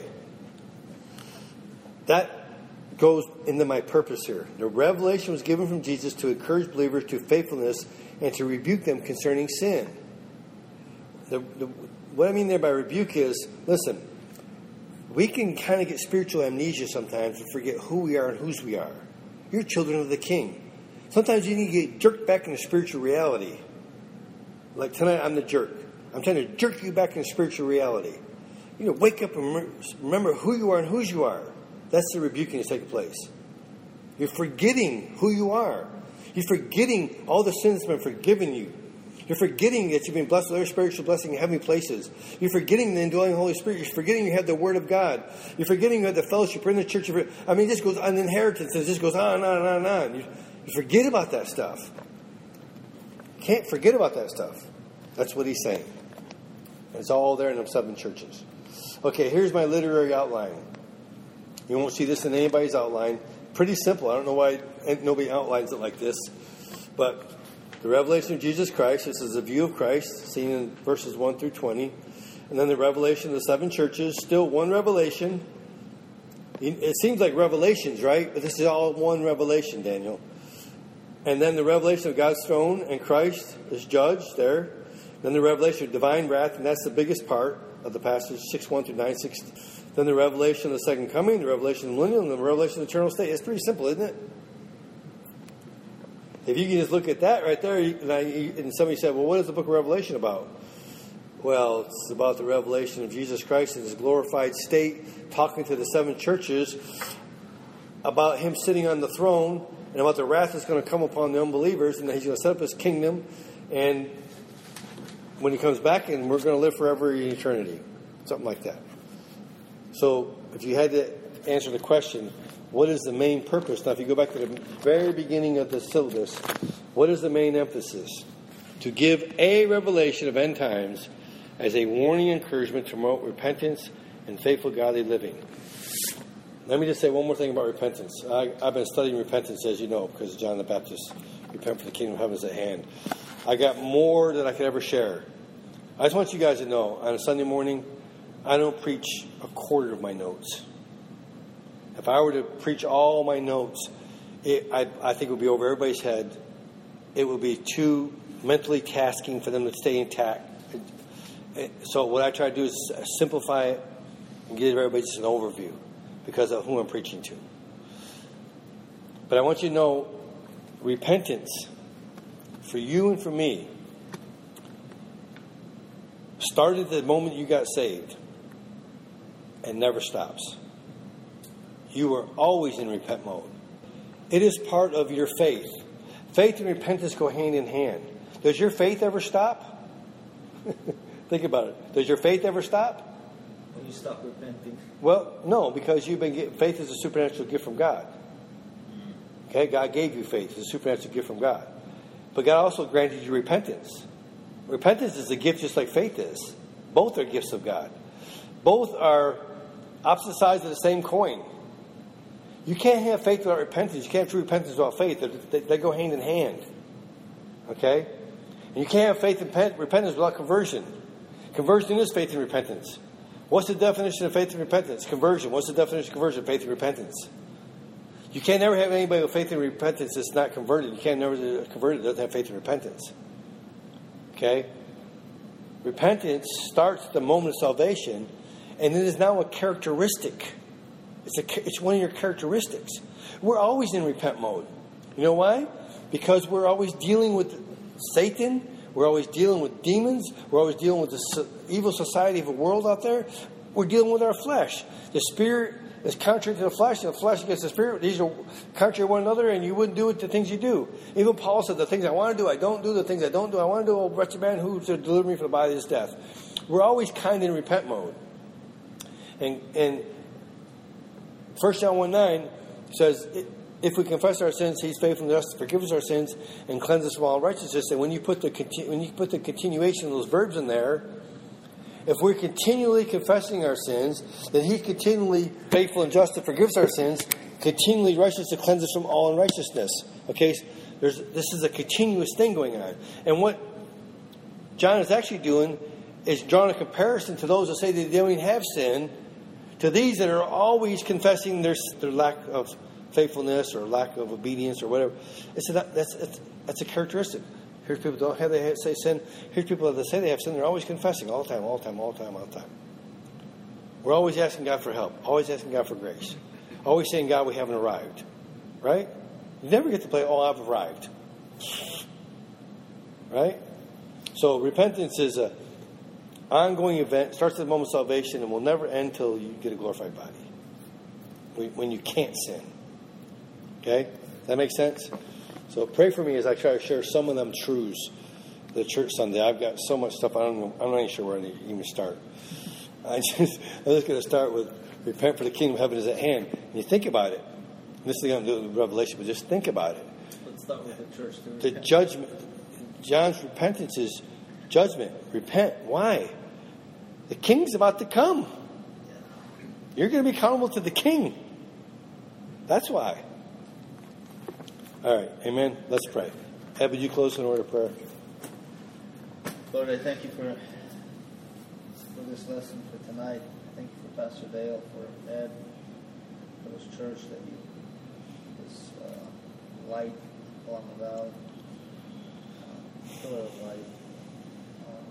that goes into my purpose here. The revelation was given from Jesus to encourage believers to faithfulness and to rebuke them concerning sin. The, the, what I mean there by rebuke is, listen, we can kind of get spiritual amnesia sometimes and forget who we are and whose we are. You're children of the King. Sometimes you need to get jerked back into spiritual reality. Like tonight, I'm the jerk. I'm trying to jerk you back into spiritual reality. You know, wake up and remember who you are and whose you are. That's the rebuking that's taking place. You're forgetting who you are. You're forgetting all the sins that have been forgiven you. You're forgetting that you've been blessed with every spiritual blessing in heavenly places. You're forgetting the indwelling Holy Spirit. You're forgetting you have the Word of God. You're forgetting you have the fellowship in the church. Of, I mean, this goes on inheritance. It just goes on and on and on and on. You, you forget about that stuff. You can't forget about that stuff. That's what he's saying. And it's all there in them seven churches. Okay, here's my literary outline. You won't see this in anybody's outline. Pretty simple. I don't know why nobody outlines it like this. But the revelation of Jesus Christ, this is a view of Christ, seen in verses one through twenty. And then the revelation of the seven churches, still one revelation. It seems like revelations, right? But this is all one revelation, Daniel. And then the revelation of God's throne and Christ as judge there. Then the revelation of divine wrath, and that's the biggest part of the passage, six one through nine six. Then the revelation of the second coming, the revelation of the millennium, and the revelation of the eternal state. It's pretty simple, isn't it? If you can just look at that right there, and, I, and somebody said, well, what is the book of Revelation about? Well, it's about the revelation of Jesus Christ in His glorified state, talking to the seven churches about Him sitting on the throne and about the wrath that's going to come upon the unbelievers, and that He's going to set up His kingdom, and when He comes back, and we're going to live forever in eternity. Something like that. So, if you had to answer the question, what is the main purpose? Now, if you go back to the very beginning of the syllabus, what is the main emphasis? To give a revelation of end times as a warning and encouragement to promote repentance and faithful godly living. Let me just say one more thing about repentance. I, I've been studying repentance, as you know, because of John the Baptist. Repent for the kingdom of heaven is at hand. I got more than I could ever share. I just want you guys to know, on a Sunday morning, I don't preach a quarter of my notes. If I were to preach all my notes, it, I, I think it would be over everybody's head. It would be too mentally tasking for them to stay intact. So what I try to do is simplify it and give everybody just an overview because of who I'm preaching to. But I want you to know, repentance, for you and for me, started the moment you got saved and never stops. You are always in repent mode. It is part of your faith. Faith and repentance go hand in hand. Does your faith ever stop? Think about it. Does your faith ever stop? When you stop repenting. Well, no, because you've been get, faith is a supernatural gift from God. Okay, God gave you faith. It's a supernatural gift from God. But God also granted you repentance. Repentance is a gift just like faith is. Both are gifts of God. Both are opposite sides of the same coin. You can't have faith without repentance. You can't have true repentance without faith. They, they go hand in hand. Okay? And you can't have faith and repentance without conversion. Conversion is faith and repentance. What's the definition of faith and repentance? Conversion. What's the definition of conversion? Faith and repentance. You can't never have anybody with faith and repentance that's not converted. You can't never be converted that doesn't have faith and repentance. Okay? Repentance starts at the moment of salvation, and it is now a characteristic. It's a, it's one of your characteristics. We're always in repent mode. You know why? Because we're always dealing with Satan. We're always dealing with demons. We're always dealing with the evil society of the world out there. We're dealing with our flesh. The spirit is contrary to the flesh, and the flesh against the spirit. These are contrary to one another, and you wouldn't do it the things you do. Even Paul said, the things I want to do, I don't do. The things I don't do, I want to do. Oh, wretched man, who to deliver me from the body of this death? We're always kind of in repent mode. And, and First John one nine says, if we confess our sins, He's faithful and just to forgive us our sins and cleanse us from all unrighteousness. And when you put the when you put the continuation of those verbs in there, if we're continually confessing our sins, then He's continually faithful and just to forgive us our sins, continually righteous to cleanse us from all unrighteousness. Okay, so there's this is a continuous thing going on. And what John is actually doing is drawing a comparison to those that say that they don't even have sin, to these that are always confessing their their lack of faithfulness or lack of obedience or whatever. It's a, that's it's, that's a characteristic. Here's people don't have they say sin. Here's people that say they have sin. They're always confessing all the time, all the time, all the time, all the time. We're always asking God for help. Always asking God for grace. Always saying, God, we haven't arrived. Right? You never get to play, oh, I've arrived. Right? So repentance is a ongoing event. Starts at the moment of salvation and will never end until you get a glorified body. When you can't sin. Okay? Does that make sense? So pray for me as I try to share some of them truths the church Sunday. I've got so much stuff. I don't know, I'm not even sure where to even start. I just, I'm just going to start with repent for the kingdom of heaven is at hand. And you think about it. This is going to do with Revelation, but just think about it. Let's start with the church. The judgment. John's repentance is judgment. Repent. Why? The king's about to come. You're going to be accountable to the king. That's why. All right. Amen. Let's pray. Ed, would you close in order of prayer? Lord, I thank you for for this lesson for tonight. Thank you for Pastor Dale, for Ed, for this church that you, this uh, light along the valley, uh, pillar of light. Um,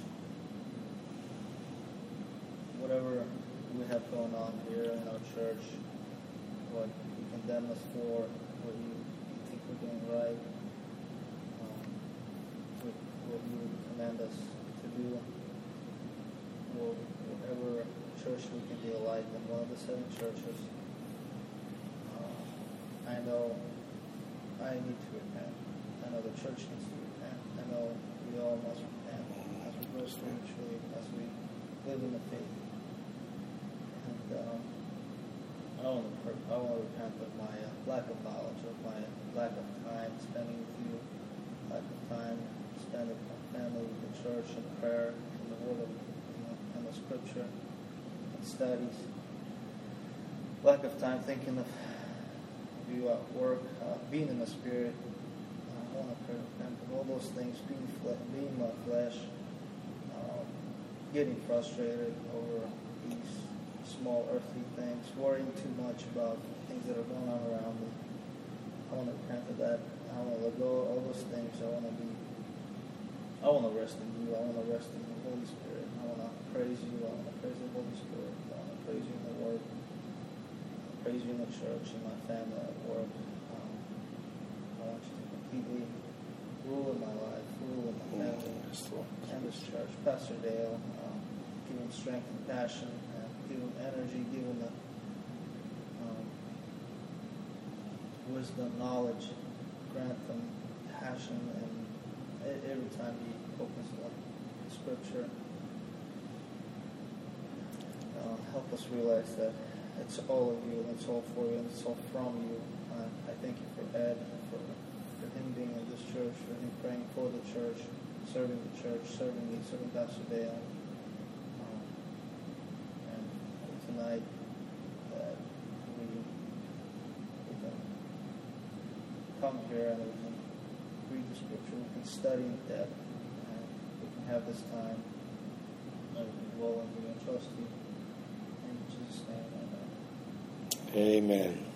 whatever we have going on here in our church, what you condemn us for, what you, you think we're doing right, um, what, what you command us to do, or whatever church we can be a light in one of the seven churches. Uh, I know I need to repent. I know the church needs to repent. I know we all must repent as we grow spiritually, as we live in the faith. And um, I want to I want to repent of my uh, lack of knowledge, of my lack of time spending with you, lack of time spending with my family, with the church, and prayer, and the Word of you know, and the Scripture, and studies. Lack of time thinking of you at work, uh, being in the Spirit. Uh, I want to repent of all those things, being fle- being my flesh, um, getting frustrated over these small earthly things, worrying too much about things that are going on around me. I want to repent of that. I want to let go of all those things. I want to be, I want to rest in you. I want to rest in the Holy Spirit. I want to praise you. I want to praise the Holy Spirit. I want to praise you in the Word. I praise you in the church, in my family, at work. Um, I want you to completely rule in my life, rule in my family, and this church. Pastor Dale, um, give him strength and passion. Give them energy, give them the um, wisdom, knowledge, grant them passion, and every time he opens the Scripture, uh, help us realize that it's all of you, and it's all for you, and it's all from you. Uh, I thank you for Ed, for, for him being in this church, for him praying for the church, serving the church, serving me, serving Pastor Dale. Tonight that we, we can come here and we can read the Scripture, we can study in depth, and we can have this time and we will and we can trust you. In Jesus' name, amen. Amen.